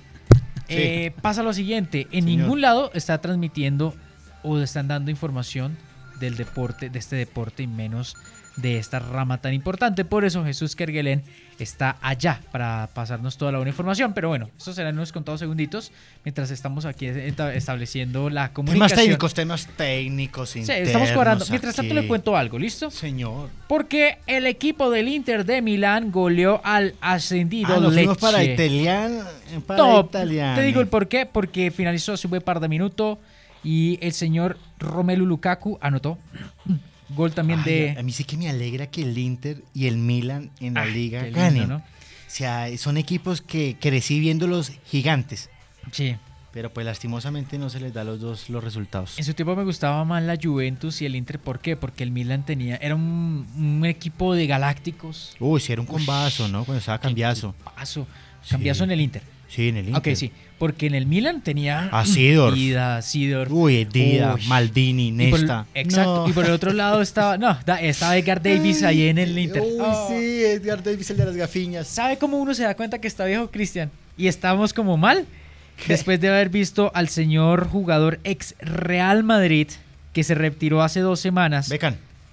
eh, pasa lo siguiente, en Señor. ningún lado está transmitiendo o están dando información del deporte, de este deporte y menos de esta rama tan importante. Por eso Jesús Kerguelen está allá para pasarnos toda la buena información. Pero bueno, eso será en unos contados segunditos mientras estamos aquí esta- estableciendo la Temas comunicación. técnicos, temas técnicos. Sí, estamos cuadrando. Mientras tanto le cuento algo, ¿listo? Señor. Porque el equipo del Inter de Milán goleó al ascendido Ah, nos Lecce. fuimos para italiano. Para No, italiano. te digo el por qué. Porque finalizó hace un par de minutos y el señor Romelu Lukaku anotó gol también Ay, de... A mí sí que me alegra que el Inter y el Milan en la Ah, liga qué lindo, ganen. ¿no? O sea, son equipos que crecí viéndolos gigantes. Sí. Pero pues lastimosamente no se les da los dos los resultados. En su tiempo me gustaba más la Juventus y el Inter. ¿Por qué? Porque el Milan tenía... Era un, un equipo de galácticos. Uy, sí, era un combazo, ¿no? Cuando estaba Cambiaso. Paso. Cambiazo en el Inter. Sí, en el Inter. Ok, sí. Porque en el Milan tenía... A Sidorf. Dida, Sidorf. Uy, Dida, Uy. Maldini, Y por el- Nesta. exacto. No. Y por el otro lado estaba... No, da- estaba Edgar Davis ahí en el Inter. Uy, Oh. sí, Edgar Davis, el de las gafiñas. ¿Sabe cómo uno se da cuenta que está viejo, Cristian? Y estamos como mal. Después de haber visto al señor jugador ex Real Madrid que se retiró hace dos semanas. Beckham.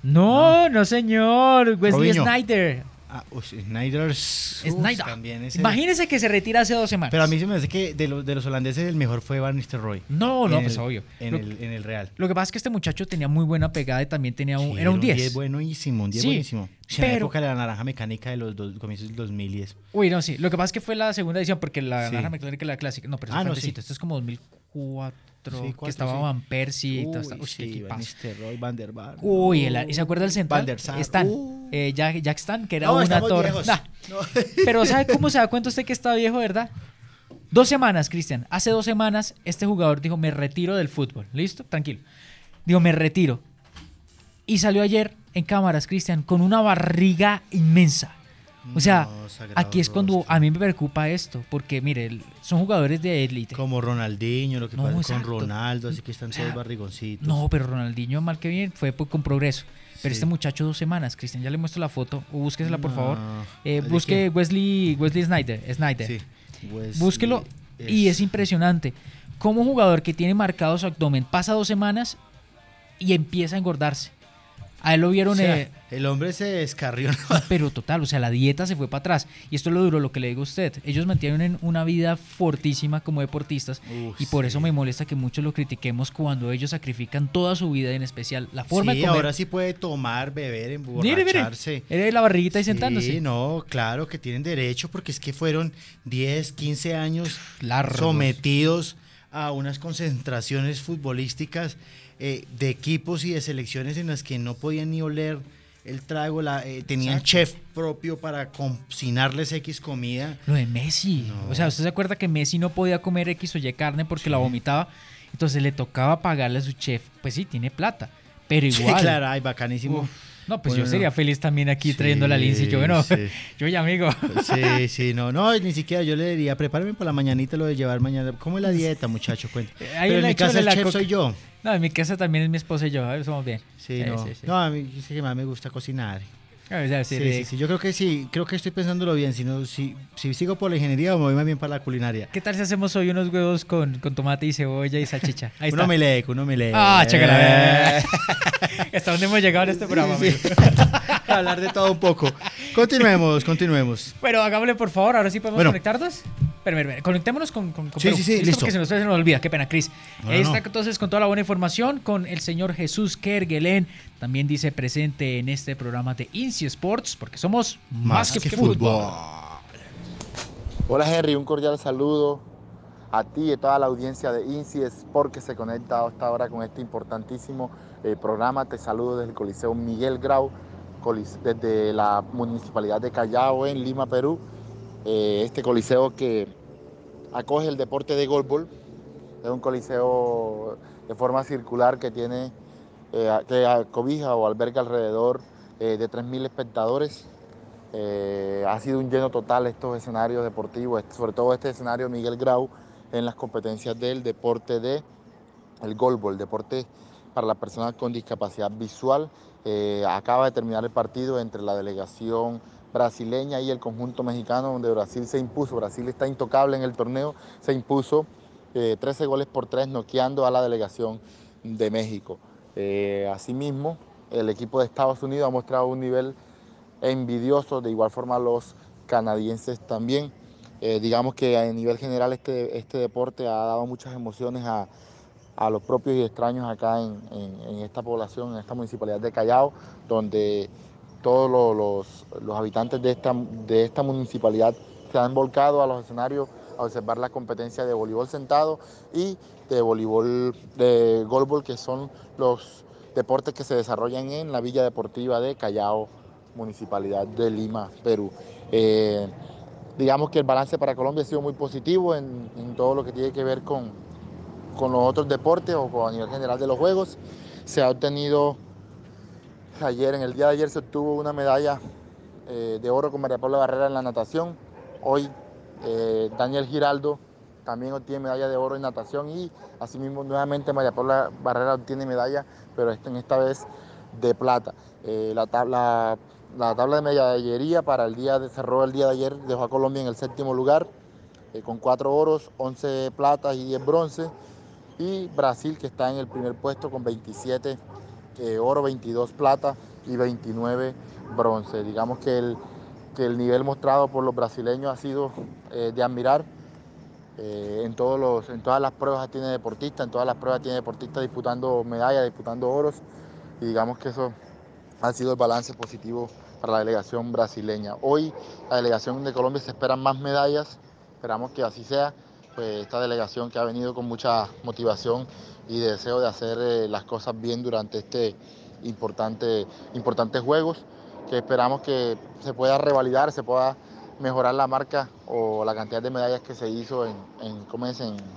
No, no, señor. Wesley Robinho. Snyder. Ah, uy, Snyder's. Uf, Snyder. también ese- Imagínese que se retira hace dos semanas. Pero a mí se me hace que de los, de los holandeses el mejor fue Van Nistelrooy. No, no, En pues el- obvio. En, Lo- el, en el Real. Lo que pasa es que este muchacho tenía muy buena pegada y también tenía un... Sí, era un diez. buenísimo, un diez Sí, buenísimo. Sí, en la pero- época de la naranja mecánica de los dos, comienzos del dos mil diez. Uy, no, sí. Lo que pasa es que fue la segunda edición porque la Sí. naranja mecánica la clásica. No, pero eso Ah, fue no, antesito. sí. Esto es como dos mil cuatro, Sí, que cuatro, estaba sí. Van Persie y todo. Uy, Uy, sí, qué Van equipazo. Nistelrooy, Van der Vaart. Uy, el- ¿y se acuerda del central? Van der Sar. Stan. Uh. Eh, Jack, Jack Stan, que era No, una estamos torre. viejos. Nah. No. Pero ¿sabe cómo se da cuenta usted que está viejo, verdad? Dos semanas, Cristian. Hace dos semanas este jugador dijo, me retiro del fútbol. ¿Listo? Tranquilo. Dijo, me retiro. Y salió ayer en cámaras, Cristian, con una barriga inmensa. O sea, No, sagrado aquí es cuando rostro. a mí me preocupa esto, porque mire, el- son jugadores de élite. Como Ronaldinho, lo que No, pasa exacto. con Ronaldo, así que están O sea, todos barrigoncitos. No, pero Ronaldinho, mal que bien, fue pues, con progreso. Pero Sí. este muchacho dos semanas, Cristian, ya le muestro la foto, o búsquesela por No. favor. Eh, ¿De busque quién? Wesley, Wesley Snyder, Snyder. Sí. Wesley Búsquelo y es impresionante. Como un jugador que tiene marcado su abdomen pasa dos semanas y empieza a engordarse. A él lo vieron, O sea, eh, el hombre se descarrió. pero total, o sea, la dieta se fue para atrás. Y esto es lo duro, lo que le digo a usted. Ellos mantienen una vida fortísima como deportistas Uf, y por sí. eso me molesta que muchos lo critiquemos cuando ellos sacrifican toda su vida, en especial la forma Sí, de comer. ahora sí puede tomar, beber, Mire, mire, emborracharse. era la barriguita ahí Sí, sentándose. no, claro que tienen derecho porque es que fueron diez, quince años Largos. sometidos a unas concentraciones futbolísticas eh, de equipos y de selecciones en las que no podían ni oler el trago, la, eh, tenían Exacto. chef propio para cocinarles X comida. Lo de Messi. No. O sea, ¿usted se acuerda que Messi no podía comer X o Y carne porque la vomitaba? Entonces le tocaba pagarle a su chef. Pues sí, tiene plata. Pero Sí, igual. claro, ay, bacanísimo. Uf. No, pues Bueno, yo sería no. feliz también aquí Sí, trayendo la lince. Yo, bueno, sí. yo ya amigo. Sí, sí, no, no, ni siquiera yo le diría, prepárame por la mañanita lo de llevar mañana. ¿Cómo es la dieta, muchacho? Cuenta. Ahí Pero en le mi echo casa el la chef coca- soy yo. No, en mi casa también es mi esposa y yo. A ver, somos bien. Sí, Eh, no. sí, sí. No, a mí sí que más me gusta cocinar. A ver, a ver, Sí, sí, sí, sí. sí, yo creo que sí, creo que estoy pensándolo bien. Si, no, si, si sigo por la ingeniería, me voy más bien para la culinaria. ¿Qué tal si hacemos hoy unos huevos con, con tomate y cebolla y salchicha? Ahí Uno está. me lee, uno me lee. Ah, chécala. ¿Hasta dónde hemos llegado en este programa? Sí, amigo? sí. Hablar de todo un poco. Continuemos, continuemos. Bueno, hagámosle por favor, ahora sí podemos Bueno. conectarnos. Pero, pero, pero, conectémonos con, con, con Sí, Perú. sí, sí, listo. Porque se nos, se nos olvida, qué pena, Cris. No, Ahí no, está no. entonces con toda la buena información, con el señor Jesús Kerguelen. También dice presente en este programa de INSI Sports, porque somos más, que, fútbol. Hola Henry, un cordial saludo a ti y a toda la audiencia de INSI Sport que se conecta a esta hora con este importantísimo eh, programa. Te saludo desde el Coliseo Miguel Grau colis- desde la Municipalidad de Callao en Lima, Perú. Eh, este coliseo que acoge el deporte de golbol. Es un coliseo de forma circular que tiene eh, que cobija o alberga alrededor eh, de tres mil espectadores. Eh, ha sido un lleno total estos escenarios deportivos, sobre todo este escenario Miguel Grau en las competencias del deporte de el golbol, deporte para las personas con discapacidad visual. Eh, acaba de terminar el partido entre la delegación brasileña y el conjunto mexicano, donde Brasil se impuso. Brasil está intocable en el torneo, se impuso eh, trece goles por tres, noqueando a la delegación de México. Eh, asimismo, el equipo de Estados Unidos ha mostrado un nivel envidioso, de igual forma los canadienses también. Eh, digamos que a nivel general este, este deporte ha dado muchas emociones a, a los propios y extraños acá en, en, en esta población, en esta municipalidad de Callao, donde todos los, los, los habitantes de esta, de esta municipalidad se han volcado a los escenarios a observar la competencia de voleibol sentado y de voleibol de golbol, que son los deportes que se desarrollan en la Villa Deportiva de Callao, Municipalidad de Lima, Perú. Eh, digamos que el balance para Colombia ha sido muy positivo en, en todo lo que tiene que ver con, con los otros deportes o con, a nivel general de los Juegos. Se ha obtenido ayer, en el día de ayer se obtuvo una medalla eh, de oro con María Paula Barrera en la natación. Hoy eh, Daniel Giraldo también obtiene medalla de oro en natación y asimismo nuevamente María Paula Barrera obtiene medalla, pero esta, en esta vez de plata. Eh, la tabla La tabla de medallería para el día de, cerró el día de ayer, dejó a Colombia en el séptimo lugar, eh, con cuatro oros, once platas y diez bronce. Y Brasil, que está en el primer puesto con veintisiete eh, oro, veintidós plata y veintinueve bronce. Digamos que el, que el nivel mostrado por los brasileños ha sido eh, de admirar. Eh, en, todos los, en todas las pruebas tiene deportistas, en todas las pruebas tiene deportistas disputando medallas, disputando oros. Y digamos que eso ha sido el balance positivo para la delegación brasileña. Hoy la delegación de Colombia se esperan más medallas, esperamos que así sea, pues esta delegación que ha venido con mucha motivación y deseo de hacer eh, las cosas bien durante este importante, importantes juegos, que esperamos que se pueda revalidar, se pueda mejorar la marca o la cantidad de medallas que se hizo en, en, ¿cómo es? en,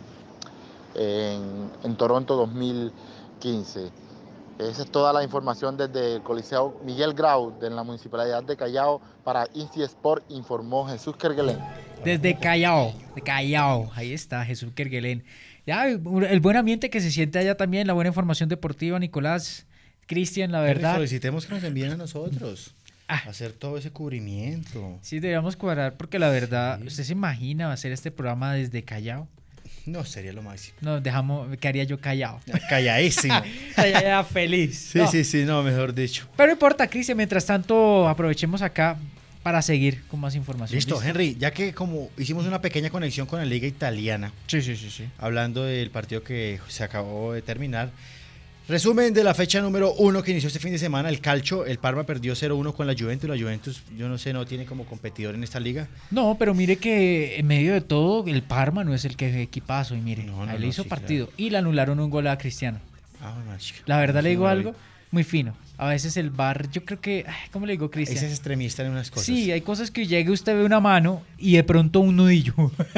en, en Toronto dos mil quince. Esa es toda la información desde el Coliseo Miguel Grau de la Municipalidad de Callao. Para Inci Sport informó Jesús Kerguelen. Desde Callao, de Callao, ahí está Jesús Kerguelen. Ya, el buen ambiente que se siente allá también, la buena información deportiva, Nicolás, Cristian, la verdad. Solicitemos que nos envíen a nosotros ah. a hacer todo ese cubrimiento. Sí, deberíamos cuadrar, porque la verdad, sí. ¿Usted se imagina hacer este programa desde Callao? No, sería lo máximo. No, dejamos, quedaría yo callado. Calladísimo. Ya feliz. Sí, no. sí, sí, no, mejor dicho. Pero no importa, Cristian, mientras tanto aprovechemos acá para seguir con más información. Listo, ¿Listo? Henry, ya que como hicimos una pequeña conexión con la Liga Italiana. Sí, sí, sí, sí. Hablando del partido que se acabó de terminar. Resumen de la fecha número uno que inició este fin de semana, el Calcio. El Parma perdió cero uno con la Juventus. La Juventus, yo no sé, no tiene como competidor en esta liga. No, pero mire que en medio de todo, el Parma no es el que equipazo. Y mire, no, no, ahí le no, hizo sí, partido. Claro. Y le anularon un gol a Cristiano. Ah, bueno, chica. La verdad no, le digo no algo muy fino. A veces el V A R, yo creo que, ¿cómo le digo, Cristian? Ese es extremista en unas cosas. Sí, hay cosas que llega usted ve una mano y de pronto un nudillo.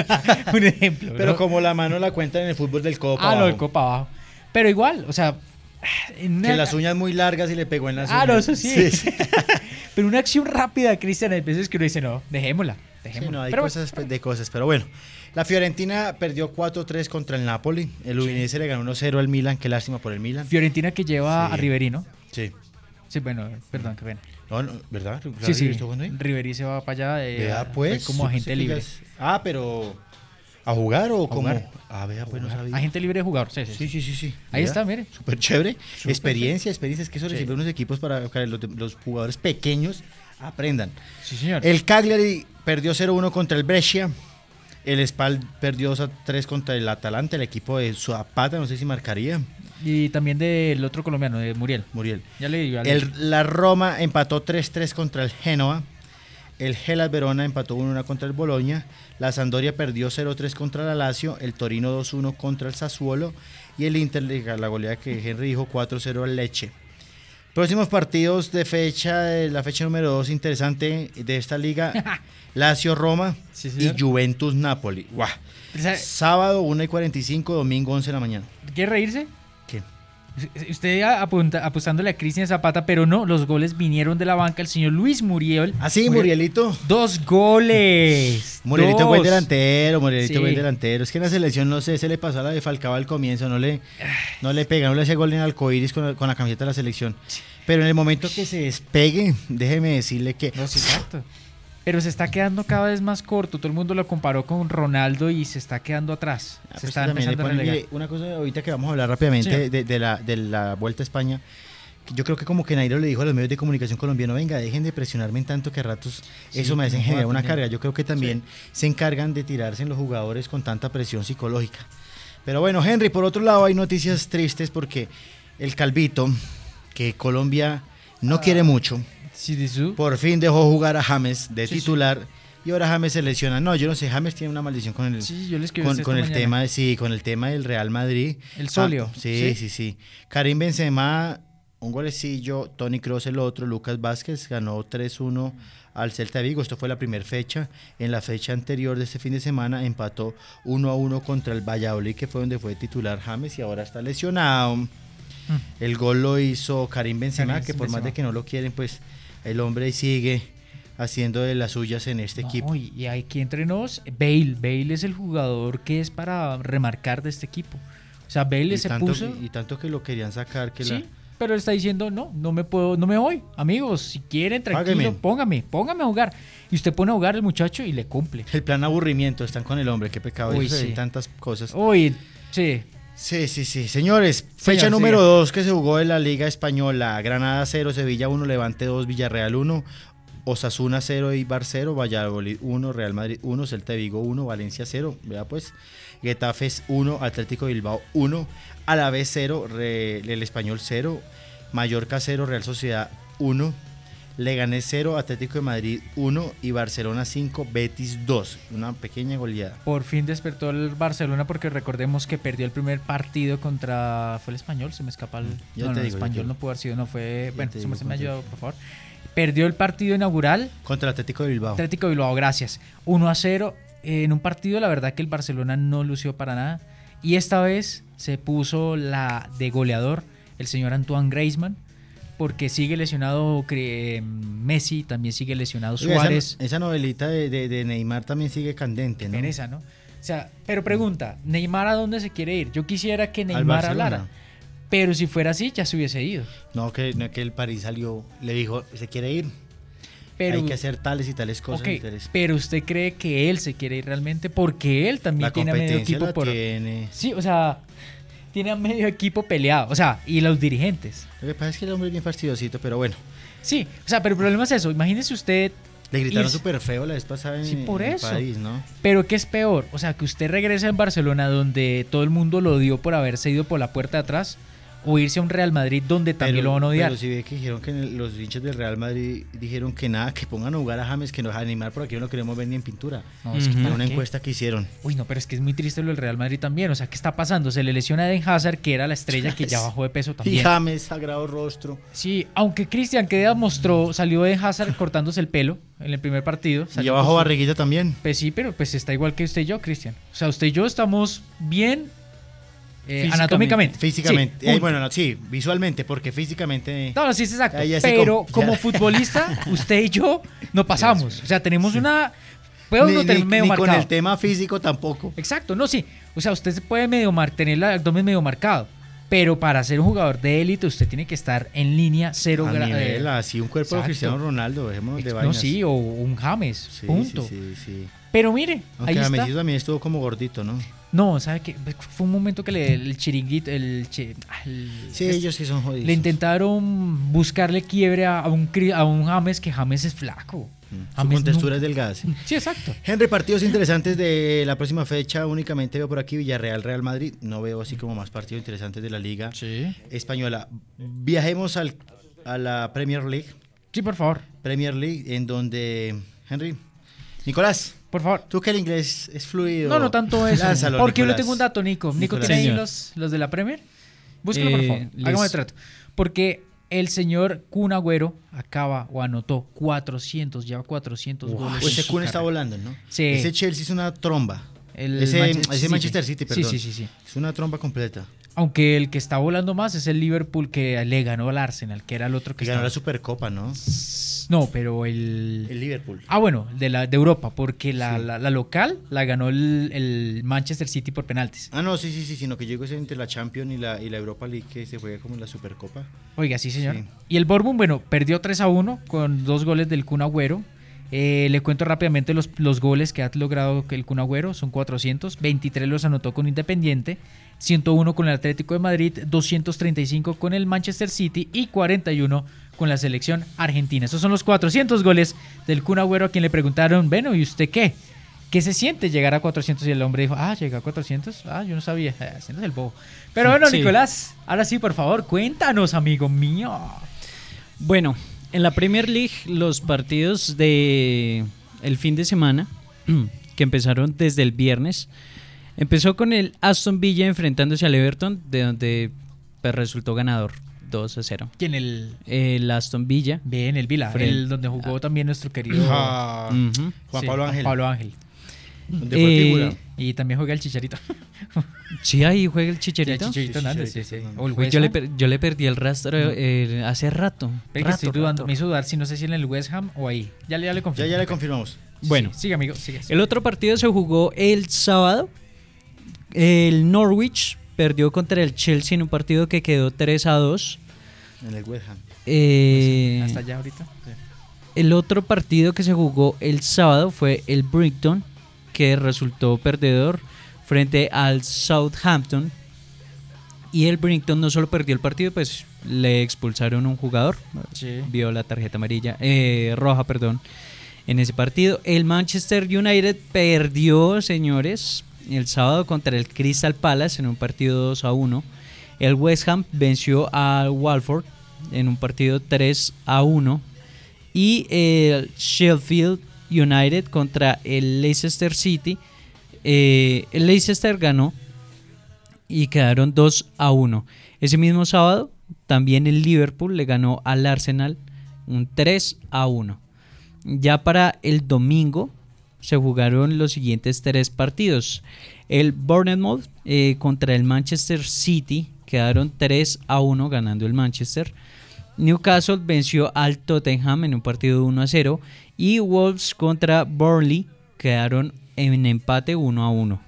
Un ejemplo. Pero ¿no? como la mano la cuentan en el fútbol del codo para Ah, abajo. no, el codo para abajo. Pero igual, o sea... Una... Que las uñas muy largas y le pegó en las ah, uñas. Ah, no, eso sí. sí, sí. Pero una acción rápida, Cristian, hay veces que uno dice, no, dejémosla. dejémosla. Sí, no, hay pero cosas bueno. de cosas, pero bueno. La Fiorentina perdió cuatro tres contra el Napoli. El Udinese sí. le ganó uno cero al Milan, qué lástima por el Milan. Fiorentina que lleva sí. a Ribery, ¿no? Sí. Sí, bueno, perdón, qué pena. No, no, ¿verdad? Sí, sí, Ribery se va para allá. Eh, vea, pues, como agente libre. Digas, ah, pero... ¿A jugar o cómo? Ah, vea, pues no sabía. Agente libre de jugador, sí, sí. Sí, sí, sí. sí. Ahí está, mire. Súper chévere. Super experiencia, experiencia. Es que eso sí. recibe unos equipos para que los, los jugadores pequeños aprendan. Sí, señor. El Cagliari perdió cero uno contra el Brescia. El Spal perdió dos a tres contra el Atalanta, el equipo de Zapata, no sé si marcaría. Y también del otro colombiano, de Muriel. Muriel. Ya le digo. El, la Roma empató tres tres contra el Genoa. El Hellas Verona empató uno uno contra el Bologna. La Sampdoria perdió cero tres contra la Lazio. El Torino dos uno contra el Sassuolo. Y el Inter, la goleada que Henry dijo, cuatro cero al Lecce. Próximos partidos de fecha, de la fecha número dos interesante de esta liga, Lazio Roma Sí, y señor. Juventus Napoli. ¡Guau! Sábado una y cuarenta y cinco, domingo once de la mañana. ¿Quiere reírse? ¿Qué? Usted apunta, apostándole a Cristian Zapata, pero no, los goles vinieron de la banca. El señor Luis Muriel. Ah, sí, Murielito. Dos goles. Murielito dos. buen delantero, Murielito Sí. buen delantero. Es que en la selección, no sé, se le pasó a la de Falcao al comienzo, no le, no le pega, no le hacía gol en Alcoiris con, con la camiseta de la selección. Pero en el momento que se despegue, déjeme decirle que... No, sí, exacto. Pero se está quedando cada vez más corto. Todo el mundo lo comparó con Ronaldo y se está quedando atrás. Ah, se pues está también le empezando a ponen- relegar. mire, una cosa ahorita que vamos a hablar rápidamente Sí. de, de la, de la Vuelta a España, que yo creo que como que Nairo le dijo a los medios de comunicación colombianos, venga, dejen de presionarme en tanto que a ratos Sí, eso me hacen no generar joda una también. carga. Yo creo que también se encargan de tirarse en los jugadores con tanta presión psicológica. Pero bueno, Henry, por otro lado hay noticias tristes porque el Calvito, que Colombia no Ah. quiere mucho, Zizou. por fin dejó jugar a James de Sí, sí. titular. Y ahora James se lesiona. No, yo no sé, James tiene una maldición con el, Sí, yo le escribí con, esta con el mañana. tema de, sí, con el tema del Real Madrid. El solio, Ah, sí, ¿sí? sí, sí. Karim Benzema, un golecillo, Toni Kroos el otro, Lucas Vázquez ganó tres uno al Celta de Vigo. Esto fue la primera fecha. En la fecha anterior de este fin de semana empató uno a uno contra el Valladolid, que fue donde fue titular James y ahora está lesionado. El gol lo hizo Karim Benzema, Karim que por más Benzema. de que no lo quieren, pues el hombre ahí sigue haciendo de las suyas en este No, equipo. y, y aquí entre nos, Bale. Bale es el jugador que es para remarcar de este equipo. O sea, Bale Y se tanto, puso... y tanto que lo querían sacar que Sí, la... pero él está diciendo, no, no me puedo, no me voy. Amigos, si quieren, tranquilo, Págueme. póngame, póngame a jugar. Y usted pone a jugar al muchacho y le cumple. El plan aburrimiento, están con el hombre, qué pecado. Uy, Eso se ven sí. tantas cosas. Uy, sí. Sí, sí, sí. Señores, fecha Señor, número siga. dos que se jugó en la Liga Española. Granada cero, Sevilla uno, Levante dos, Villarreal uno, Osasuna cero, Eibar cero, Valladolid uno, Real Madrid uno, Celta de Vigo uno, Valencia cero. Vea pues, Getafe uno, Atlético de Bilbao uno, Alavés cero, Re- el Español cero, Mallorca cero, Real Sociedad uno, Leganés cero, Atlético de Madrid uno y Barcelona cinco, Betis dos. Una pequeña goleada. Por fin despertó el Barcelona porque recordemos que perdió el primer partido contra... ¿Fue el Español? Se me escapa el... Ya no, te no, el digo, ya Español te no pudo haber sido, no fue... Bueno, te se me, digo se me ha contra- ayudado, por favor. Perdió el partido inaugural. Contra el Atlético de Bilbao. Atlético de Bilbao, gracias. uno a cero. Eh, en un partido, la verdad que el Barcelona no lució para nada. Y esta vez se puso la de goleador el señor Antoine Griezmann, porque sigue lesionado eh, Messi, también sigue lesionado Oiga, Suárez. Esa, esa novelita de, de- de Neymar también sigue candente, ¿no? Pereza, ¿no? O sea, pero pregunta, ¿Neymar a dónde se quiere ir? Yo quisiera que Al Neymar Barcelona. hablara. Pero si fuera así, ya se hubiese ido. No, que, no, que el París salió, le dijo, se quiere ir. Pero, Hay que hacer tales y tales cosas. ok, y tales- pero usted cree que él se quiere ir realmente porque él también La tiene a medio competencia equipo la por... tiene. Sí, o sea, tiene a medio equipo peleado. O sea, y los dirigentes. Lo que pasa es que el hombre es bien fastidiosito, pero bueno. Sí, o sea, pero el problema es eso. Imagínese usted... Le gritaron irse- súper feo la vez pasada en, Sí, por en eso. París, ¿no? Pero ¿qué es peor? O sea, que usted regrese en Barcelona donde todo el mundo lo odió por haberse ido por la puerta de atrás, o irse a un Real Madrid donde también Pero- lo van a odiar. Pero si ve que dijeron que los hinchas del Real Madrid dijeron que nada, que pongan a jugar a James, que nos a animar por aquí no lo queremos ver ni en pintura. No, es que Fue ¿para una qué? encuesta que hicieron. Uy, no, pero es que es muy triste lo del Real Madrid también. O sea, ¿qué está pasando? Se le lesiona a Eden Hazard, que era la estrella que ya bajó de peso Y también. James, sagrado rostro. Sí, aunque Cristian Queda mostró, salió Eden Hazard cortándose el pelo en el primer partido. Y Salió abajo con su- barriguita también. Pues sí, pero pues está igual que usted y yo, Cristian. O sea, usted y yo estamos bien eh, Físicamente, anatómicamente. Físicamente. Sí, Eh, punto. bueno, no, sí, visualmente, porque físicamente. No, no, sí, es exacto. Ahí así Pero como- como ya. futbolista, usted y yo no pasamos. O sea, tenemos una... Puede Ni, uno tener ni- medio ni marcado. con el tema físico tampoco. Exacto, no, sí. O sea, usted se puede medio mar tener el abdomen medio marcado. Pero para ser un jugador de élite, usted tiene que estar en línea cero A gra- nivel, eh, así un cuerpo de exacto. Cristiano Ronaldo, dejémonos de No, vainas. sí, o un James. Sí, punto. Sí, sí, sí. Pero mire, Aunque ahí está. James también estuvo como gordito, ¿no? No, ¿sabe qué? Fue un momento que le, el chiringuito, el, chi- el- Sí, es- ellos sí son jodidos. le intentaron buscarle quiebre a, a un, cri- a un James, que James es flaco. Su James contextura nunca- es delgada. Sí. Sí, exacto. Henry, partidos interesantes de la próxima fecha. Únicamente veo por aquí Villarreal, Real Madrid. No veo así como más partidos interesantes de la Liga Sí. Española. Viajemos al, a la Premier League. Sí, por favor. Premier League, en donde. Henry. Nicolás, Por favor. tú que el inglés es fluido. No, no tanto eso. Lánzalo, porque yo le Nicolás. tengo un dato, Nico. Nico, Nicolás. ¿tiene ahí Señor. los, los de la Premier? Búsquelo, por Eh, favor. les- Hagamos el trato. Porque el señor Kun Agüero acaba o anotó cuatrocientos, lleva cuatrocientos Wow. goles. Pues ese en su Kun está carrera. volando, ¿no? Sí. Ese Chelsea es una tromba. El ese Manchester ese City. Manchester City, perdón. Sí, sí, sí, sí. Es una tromba completa. Aunque el que está volando más es el Liverpool, que le ganó al Arsenal, que era el otro que Que ganó estaba... la Supercopa, ¿no? No, pero el... El Liverpool. Ah, bueno, de la de Europa, porque la, Sí. la, la local la ganó el, el Manchester City por penaltis. Ah, no, sí, sí, sí, sino que llegó ese entre la Champions y la, y la Europa League, que se juega como la Supercopa. Oiga, sí, señor. Sí. Y el Bournemouth, bueno, perdió tres a uno con dos goles del Kun Agüero. Eh, le cuento rápidamente los, los goles que ha logrado el Kun Agüero, son cuatrocientos, veintitrés los anotó con Independiente, ciento uno con el Atlético de Madrid, doscientos treinta y cinco con el Manchester City y cuarenta y uno con la selección argentina. Esos son los cuatrocientos goles del Kun Agüero, a quien le preguntaron, bueno, ¿y usted qué? ¿Qué se siente llegar a cuatrocientos? Y el hombre dijo, ah, llega a cuatrocientos, ah, yo no sabía, eh, haciéndose el bobo. Pero bueno, Sí. Nicolás, ahora sí, por favor, cuéntanos, amigo mío. Bueno, en la Premier League los partidos de el fin de semana, que empezaron desde el viernes, empezó con el Aston Villa enfrentándose al Everton, de donde pues, resultó ganador dos a cero. ¿Quién el...? El Aston Villa. Bien, el Vila, Frente- el donde jugó también nuestro querido Ah, Ujú. Juan sí, Pablo Ángel. Pablo Ángel. Donde fue Eh, figura. Y también juega el Chicharito. Sí, ahí juega el El Chicharito. Chicharito Sí, Hernández, sí, Chicharito sí. Hernández. O el Uy, yo, le West Ham. per- yo le perdí el rastro eh, hace rato. Ve que rato, estoy dudando, rato. me hizo dudar si no sé si en el West Ham o ahí. Ya, le- ya le Ya, confirmo. ya le confirmamos. Bueno, Sí, sigue, amigo, sigue. el otro partido se jugó el sábado. El Norwich perdió contra el Chelsea en un partido que quedó tres a dos. En el West Ham. Eh, Hasta allá ahorita. Sí. el otro partido que se jugó el sábado fue el Brighton, que resultó perdedor frente al Southampton. Y el Brighton no solo perdió el partido, pues le expulsaron a un jugador. Sí. Vio la tarjeta amarilla, eh, roja, perdón, en ese partido. El Manchester United perdió, señores, el sábado contra el Crystal Palace en un partido dos a uno. El West Ham venció al Watford en un partido tres a uno. Y el Sheffield United contra el Leicester City. Eh, el Leicester ganó y quedaron dos a uno. Ese mismo sábado también el Liverpool le ganó al Arsenal un tres a uno. Ya para el domingo se jugaron los siguientes tres partidos. El Bournemouth eh, contra el Manchester City quedaron tres a uno ganando el Manchester. Newcastle venció al Tottenham en un partido de uno a cero. Y Wolves contra Burnley quedaron en empate uno a uno.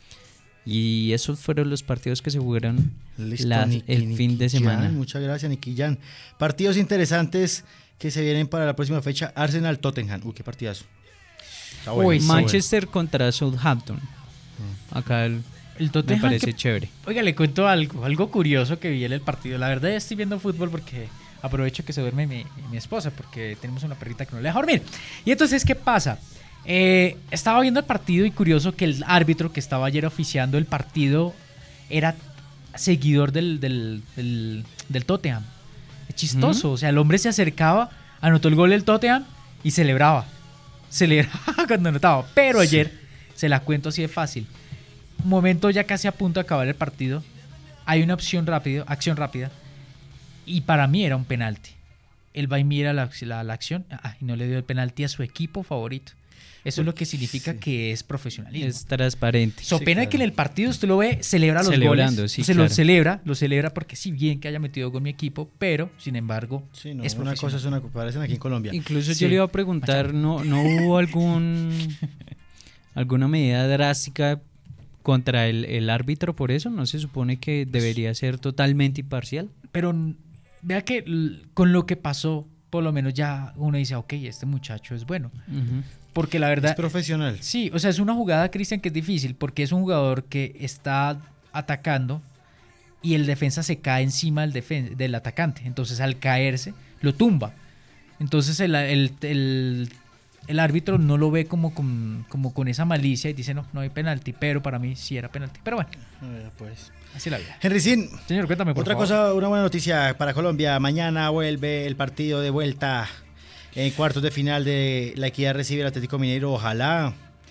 Y esos fueron los partidos que se jugaron Listo, las- Niki, el fin Niki de semana. Jan, muchas gracias, Nicky Jan. Partidos interesantes que se vienen para la próxima fecha. Arsenal-Tottenham. Uy, qué partidazo. Está bueno, Uy, está Manchester contra Southampton. Acá el- El me Tottenham. parece que- chévere. Oiga, le cuento algo, algo curioso que vi en el partido. La verdad, ya estoy viendo fútbol porque aprovecho que se duerme mi, mi esposa, porque tenemos una perrita que no le deja dormir. Y entonces, ¿qué pasa? Eh, estaba viendo el partido y curioso que el árbitro que estaba ayer oficiando el partido era seguidor del, del, del, del Tottenham. Es chistoso, o sea, el hombre se acercaba, anotó el gol del Tottenham y celebraba. Celebraba cuando anotaba. Pero ayer, se la cuento así de fácil. Momento ya casi a punto de acabar el partido. Hay una opción rápido, acción rápida. Y para mí era un penalti. Él va y mira la, la, la acción ah, y no le dio el penalti a su equipo favorito. Eso es lo que significa Sí. que es profesionalismo. Es transparente. So Sí, pena claro. que en el partido usted lo ve, celebra los Celebrando, goles. sí, se claro. lo celebra, lo celebra porque sí bien que haya metido con mi equipo, pero sin embargo Sí, no, es una profesional. cosa es una parecen aquí en Colombia. Incluso Sí. yo le iba a preguntar, ¿no, no hubo algún alguna medida drástica contra el, el árbitro por eso? ¿No se supone que debería ser totalmente imparcial? Pero n- vea que l- con lo que pasó, por lo menos ya uno dice, ok, este muchacho es bueno. Ujú. Porque la Es verdad, profesional. sí, o sea, es una jugada, Cristian, que es difícil porque es un jugador que está atacando y el defensa se cae encima del, defen- del atacante. Entonces, al caerse, lo tumba. Entonces, el, el, el, el árbitro no lo ve como con, como con esa malicia y dice, no, no hay penalti, pero para mí sí era penalti. Pero bueno, Eh, pues. así la vida. Henry Sin, Señor, cuéntame, por otra favor. cosa, una buena noticia para Colombia. Mañana vuelve el partido de vuelta en cuartos de final de La Equidad recibe el Atlético Mineiro. Ojalá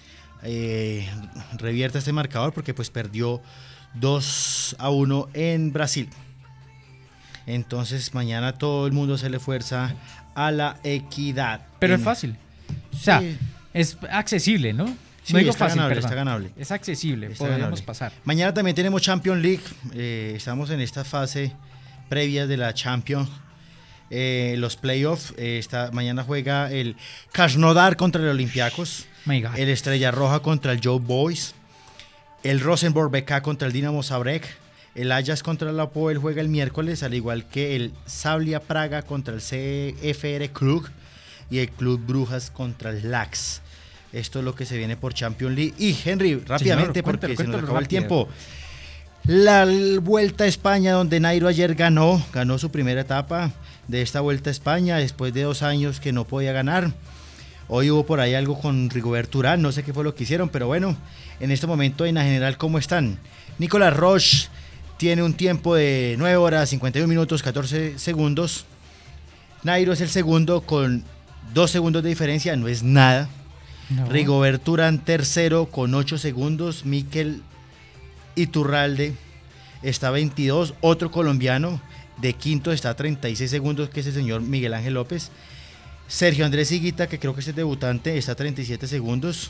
eh, revierta este marcador porque pues perdió dos a uno en Brasil. Entonces mañana todo el mundo se le fuerza a La Equidad. Pero en... es fácil. O sea, sí. es accesible, ¿no? Sí, no digo está fácil, ganable, perdón. está ganable. Es accesible, Está podríamos ganable. pasar. Mañana también tenemos Champions League. Eh, estamos en esta fase previa de la Champions. Eh, los playoffs. Eh, está, mañana juega el Krasnodar contra el Olympiacos. El Estrella Roja contra el Young Boys. El Rosenborg B K contra el Dinamo Zagreb. El Ajax contra el Apoel juega el miércoles, al igual que el Slavia Praga contra el C F R Cluj y el Club Brujas contra el Lax. Esto es lo que se viene por Champions League. Y Henry, rápidamente, Señor, porque cuéntalo, se nos cuéntalo acabó el rápido. tiempo. La Vuelta a España, donde Nairo ayer ganó, ganó su primera etapa de esta Vuelta a España, después de dos años que no podía ganar. Hoy hubo por ahí algo con Rigoberto Urán, no sé qué fue lo que hicieron, pero bueno, en este momento en la general, ¿cómo están? Nicolas Roche tiene un tiempo de nueve horas, cincuenta y uno minutos, catorce segundos. Nairo es el segundo con dos segundos de diferencia, no es nada. No. Rigoberto Urán tercero con ocho segundos. Mikel Iturralde está veintidós. Otro colombiano de quinto está a treinta y seis segundos, que es el señor Miguel Ángel López. Sergio Andrés Higuita, que creo que es el debutante, está a treinta y siete segundos.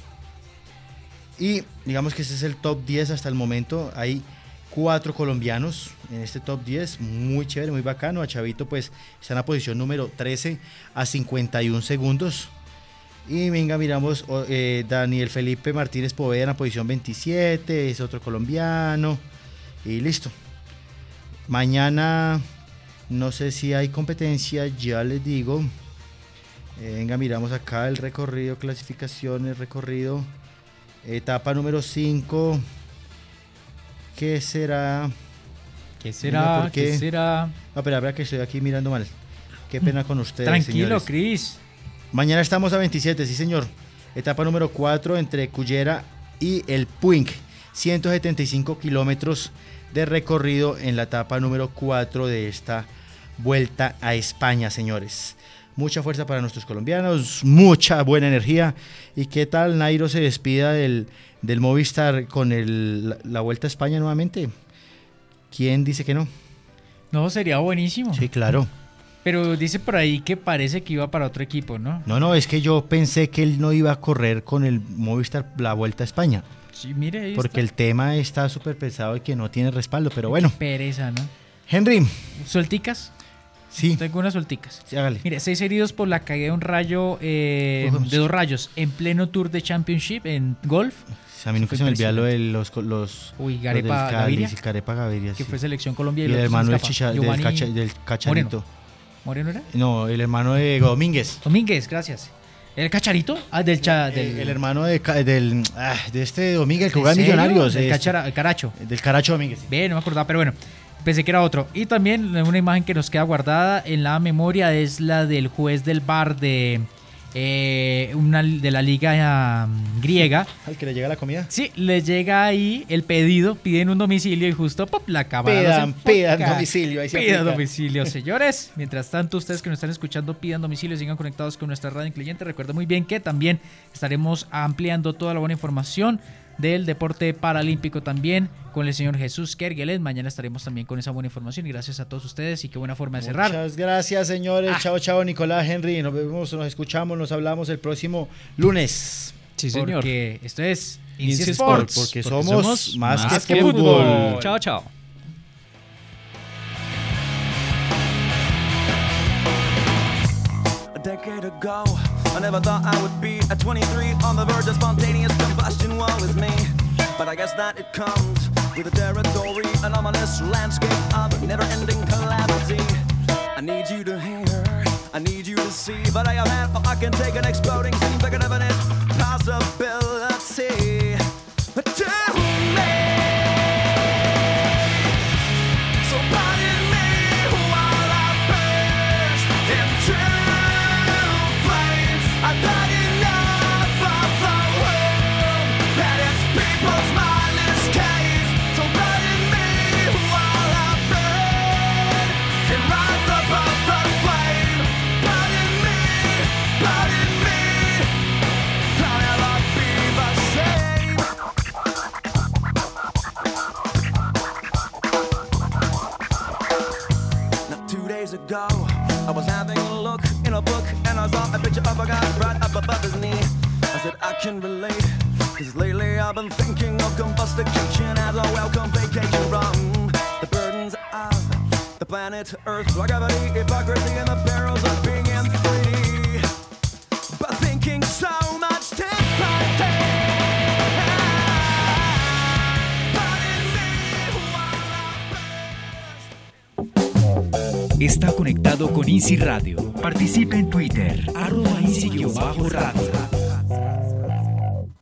Y digamos que ese es el top diez hasta el momento. Hay cuatro colombianos en este top diez, muy chévere, muy bacano. A Chavito pues está en la posición número trece a cincuenta y uno segundos. Y venga, miramos eh, Daniel Felipe Martínez Poveda en la posición veintisiete, es otro colombiano. Y listo. Mañana no sé si hay competencia, ya les digo. Eh, venga, miramos acá el recorrido, clasificaciones, recorrido. Etapa número cinco. ¿Qué será? ¿Qué será? Venga, ¿Qué será? No, espera, espera que estoy aquí mirando mal. Qué pena con ustedes, Tranquilo, señores. Cris. Mañana estamos a veintisiete, sí señor. Etapa número cuatro entre Cullera y el Puig. ciento setenta y cinco kilómetros de recorrido en la etapa número cuatro de esta Vuelta a España, señores. Mucha fuerza para nuestros colombianos, mucha buena energía. ¿Y qué tal Nairo se despida del, del Movistar con el, la, la Vuelta a España nuevamente? ¿Quién dice que no? No, sería buenísimo. Sí, claro. Pero dice por ahí que parece que iba para otro equipo, ¿no? No, no, es que yo pensé que él no iba a correr con el Movistar la Vuelta a España. Sí, mire, ahí Porque está. el tema está súper pesado y que no tiene respaldo, pero bueno. Qué pereza, ¿no? Henry. ¿Suelticas? Sí. Tengo unas suelticas. Sí, hágale. Mire, seis heridos por la caída de un rayo, eh, Uf, de dos rayos, en pleno Tour de Championship en golf. A mí nunca Fue se me olvida lo de impresionante. los... los Uy, los Garepa del Cádiz Gaviria, y Carepa Gaviria, que sí. fue selección Colombia. Y el otro se me hermano del, escapa. chicha, del, Giovanni cacha, del Cacharito. Moreno. ¿Moreno era? No, el hermano de Domínguez. Domínguez, gracias. ¿El Cacharito? Ah, del... Cha, El, del el hermano de, ca- del, ah, de este Domínguez, que ¿En juega en serio? Millonarios. Del este, Cachara- Caracho. Del Caracho Domínguez. Sí. Bien, no me acordaba, pero bueno, pensé que era otro. Y también una imagen que nos queda guardada en la memoria es la del juez del V A R de, eh, una, de la liga um, griega. ¿Al que le llega la comida? Sí, le llega ahí el pedido, piden un domicilio y justo pop, la cámara Pidan, nos enfoca. pidan domicilio, ahí se Pidan aplica. domicilio, señores. Mientras tanto, ustedes que nos están escuchando, pidan domicilio, sigan conectados con nuestra radio incluyente. Recuerden muy bien que también estaremos ampliando toda la buena información del deporte paralímpico también con el señor Jesús Kerguelen. Mañana estaremos también con esa buena información y gracias a todos ustedes y qué buena forma de cerrar. Muchas gracias, señores. Ah. Chao, chao, Nicolás, Henry. Nos vemos, nos escuchamos, nos hablamos el próximo lunes. Sí, señor. Porque esto es Inci Inci Sports. Sports. Porque, Porque somos, somos más, más que, que fútbol. fútbol. Chao, chao. A decade ago, I never thought I would be at twenty-three on the verge of spontaneous combustion. Woe is me, but I guess that it comes with the territory, an ominous landscape of never-ending calamity. I need you to hear, I need you to see, but I am half, I can take an exploding scene, like an infinite possibility. Tell me, so pardon me while I burst into flames. I've had enough of the world and its people's mindless case. So pardon me while I burn and rise above the flame. Pardon me, pardon me, I'll never be ago, I was having a look in a book and I saw a picture of a guy right up above his knee. I said I can relate, cause lately I've been thinking of combustication as a welcome vacation from the burdens of the planet Earth, like gravity, hypocrisy, and the perils of being in three D. But thinking so much differently. Está conectado con Easy Radio. Participe en Twitter, arroba Easy-Radio.